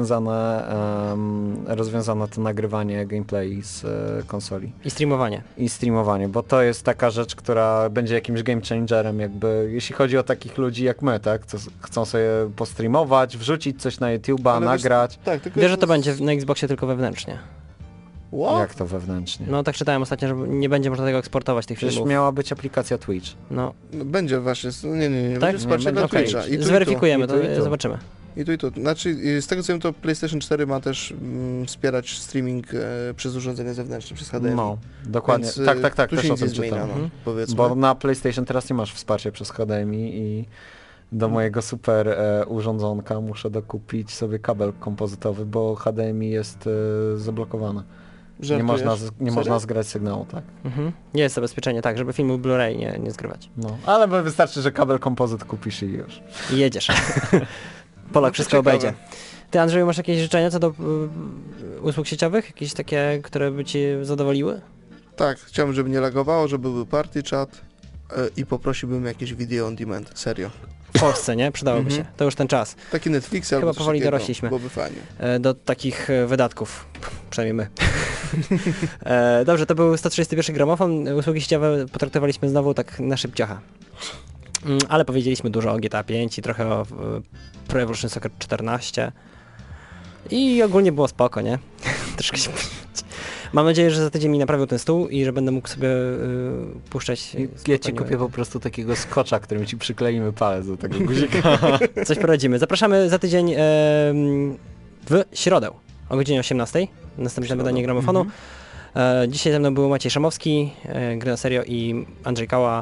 rozwiązane to nagrywanie gameplay z konsoli I streamowanie. i streamowanie, bo to jest taka rzecz, która będzie jakimś game changerem jakby, jeśli chodzi o takich ludzi jak my, tak, co chcą sobie postreamować, wrzucić coś na YouTube'a, Ale wiesz, nagrać. Tak, tylko Wiesz, że to będzie na Xboxie tylko wewnętrznie. What? Jak to wewnętrznie? No tak czytałem ostatnio, że nie będzie można tego eksportować, tych Przecież filmów. miała być aplikacja Twitch. No, No, będzie właśnie, nie, Tak? będzie wsparcie Nie, dla będzie, okej. Twitcha. I tu, zweryfikujemy i tu, to, i tu. zobaczymy. I tu, i tu. Znaczy, z tego co wiem, to PlayStation 4 ma też wspierać streaming przez urządzenie zewnętrzne, przez HDMI. No, dokładnie. Więc, tak, tu też się o nic nie tym zmienia, czytam. no, Mhm. powiedzmy. Bo na PlayStation teraz nie masz wsparcia przez HDMI i do mojego super urządzonka muszę dokupić sobie kabel kompozytowy, bo HDMI jest zablokowane. Nie Żartujesz? można, nie Serio? można zgrać sygnału, tak. Mhm. Jest zabezpieczenie, tak, żeby filmu Blu-ray nie zgrywać. No, ale wystarczy, że kabel kompozyt kupisz i już. I jedziesz. Polak to wszystko ciekawe. obejdzie. Ty, Andrzeju, masz jakieś życzenia co do usług sieciowych? Jakieś takie, które by ci zadowoliły? Tak, chciałbym, żeby nie lagowało, żeby był party chat i poprosiłbym jakieś video on demand, serio. W Polsce, nie? Przydałoby Mhm. się. To już ten czas. Taki Netflix Chyba albo coś powoli takiego, dorośliśmy. byłoby fajnie. Do takich wydatków. Przynajmniej my. Dobrze, to był 131 gramofon. Usługi sieciowe potraktowaliśmy znowu tak na szybciocha. Ale powiedzieliśmy dużo o GTA 5 i trochę o Pro Evolution Soccer 14. I ogólnie było spoko, nie? Troszkę się Mam nadzieję, że za tydzień mi naprawił ten stół i że będę mógł sobie puszczać. Ja ci spokojnie. kupię po prostu takiego skotcha, którym ci przykleimy palec do tego guzika. Coś poradzimy. Zapraszamy za tydzień w środę o godzinie 18. Następne wydanie gramofonu. Dzisiaj ze mną był Maciej Szamowski, Gry na Serio i Andrzej Kała,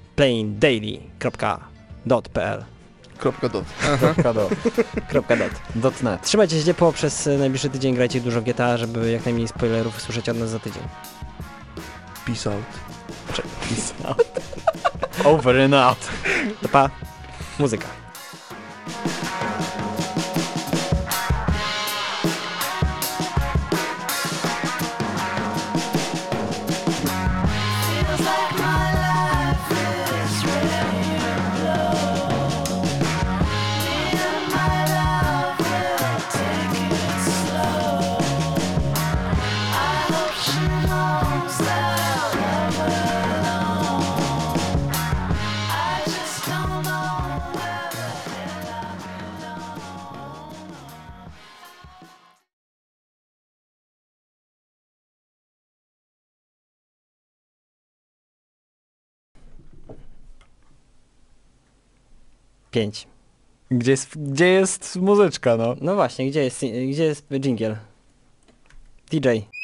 playingdaily.pl. Kropka dot. .net. Trzymajcie się ciepło przez najbliższy tydzień, grajcie dużo w GTA, żeby jak najmniej spoilerów usłyszeć od nas za tydzień. Peace out. Over and out. To pa, muzyka. Feels like my life is ready to blow. Me and my love will take it slow. I hope she knows that I'll love her alone. I just don't know where the hell I belong. Pięć. Gdzie jest muzyczka, no? No właśnie, gdzie jest dżingiel? DJ.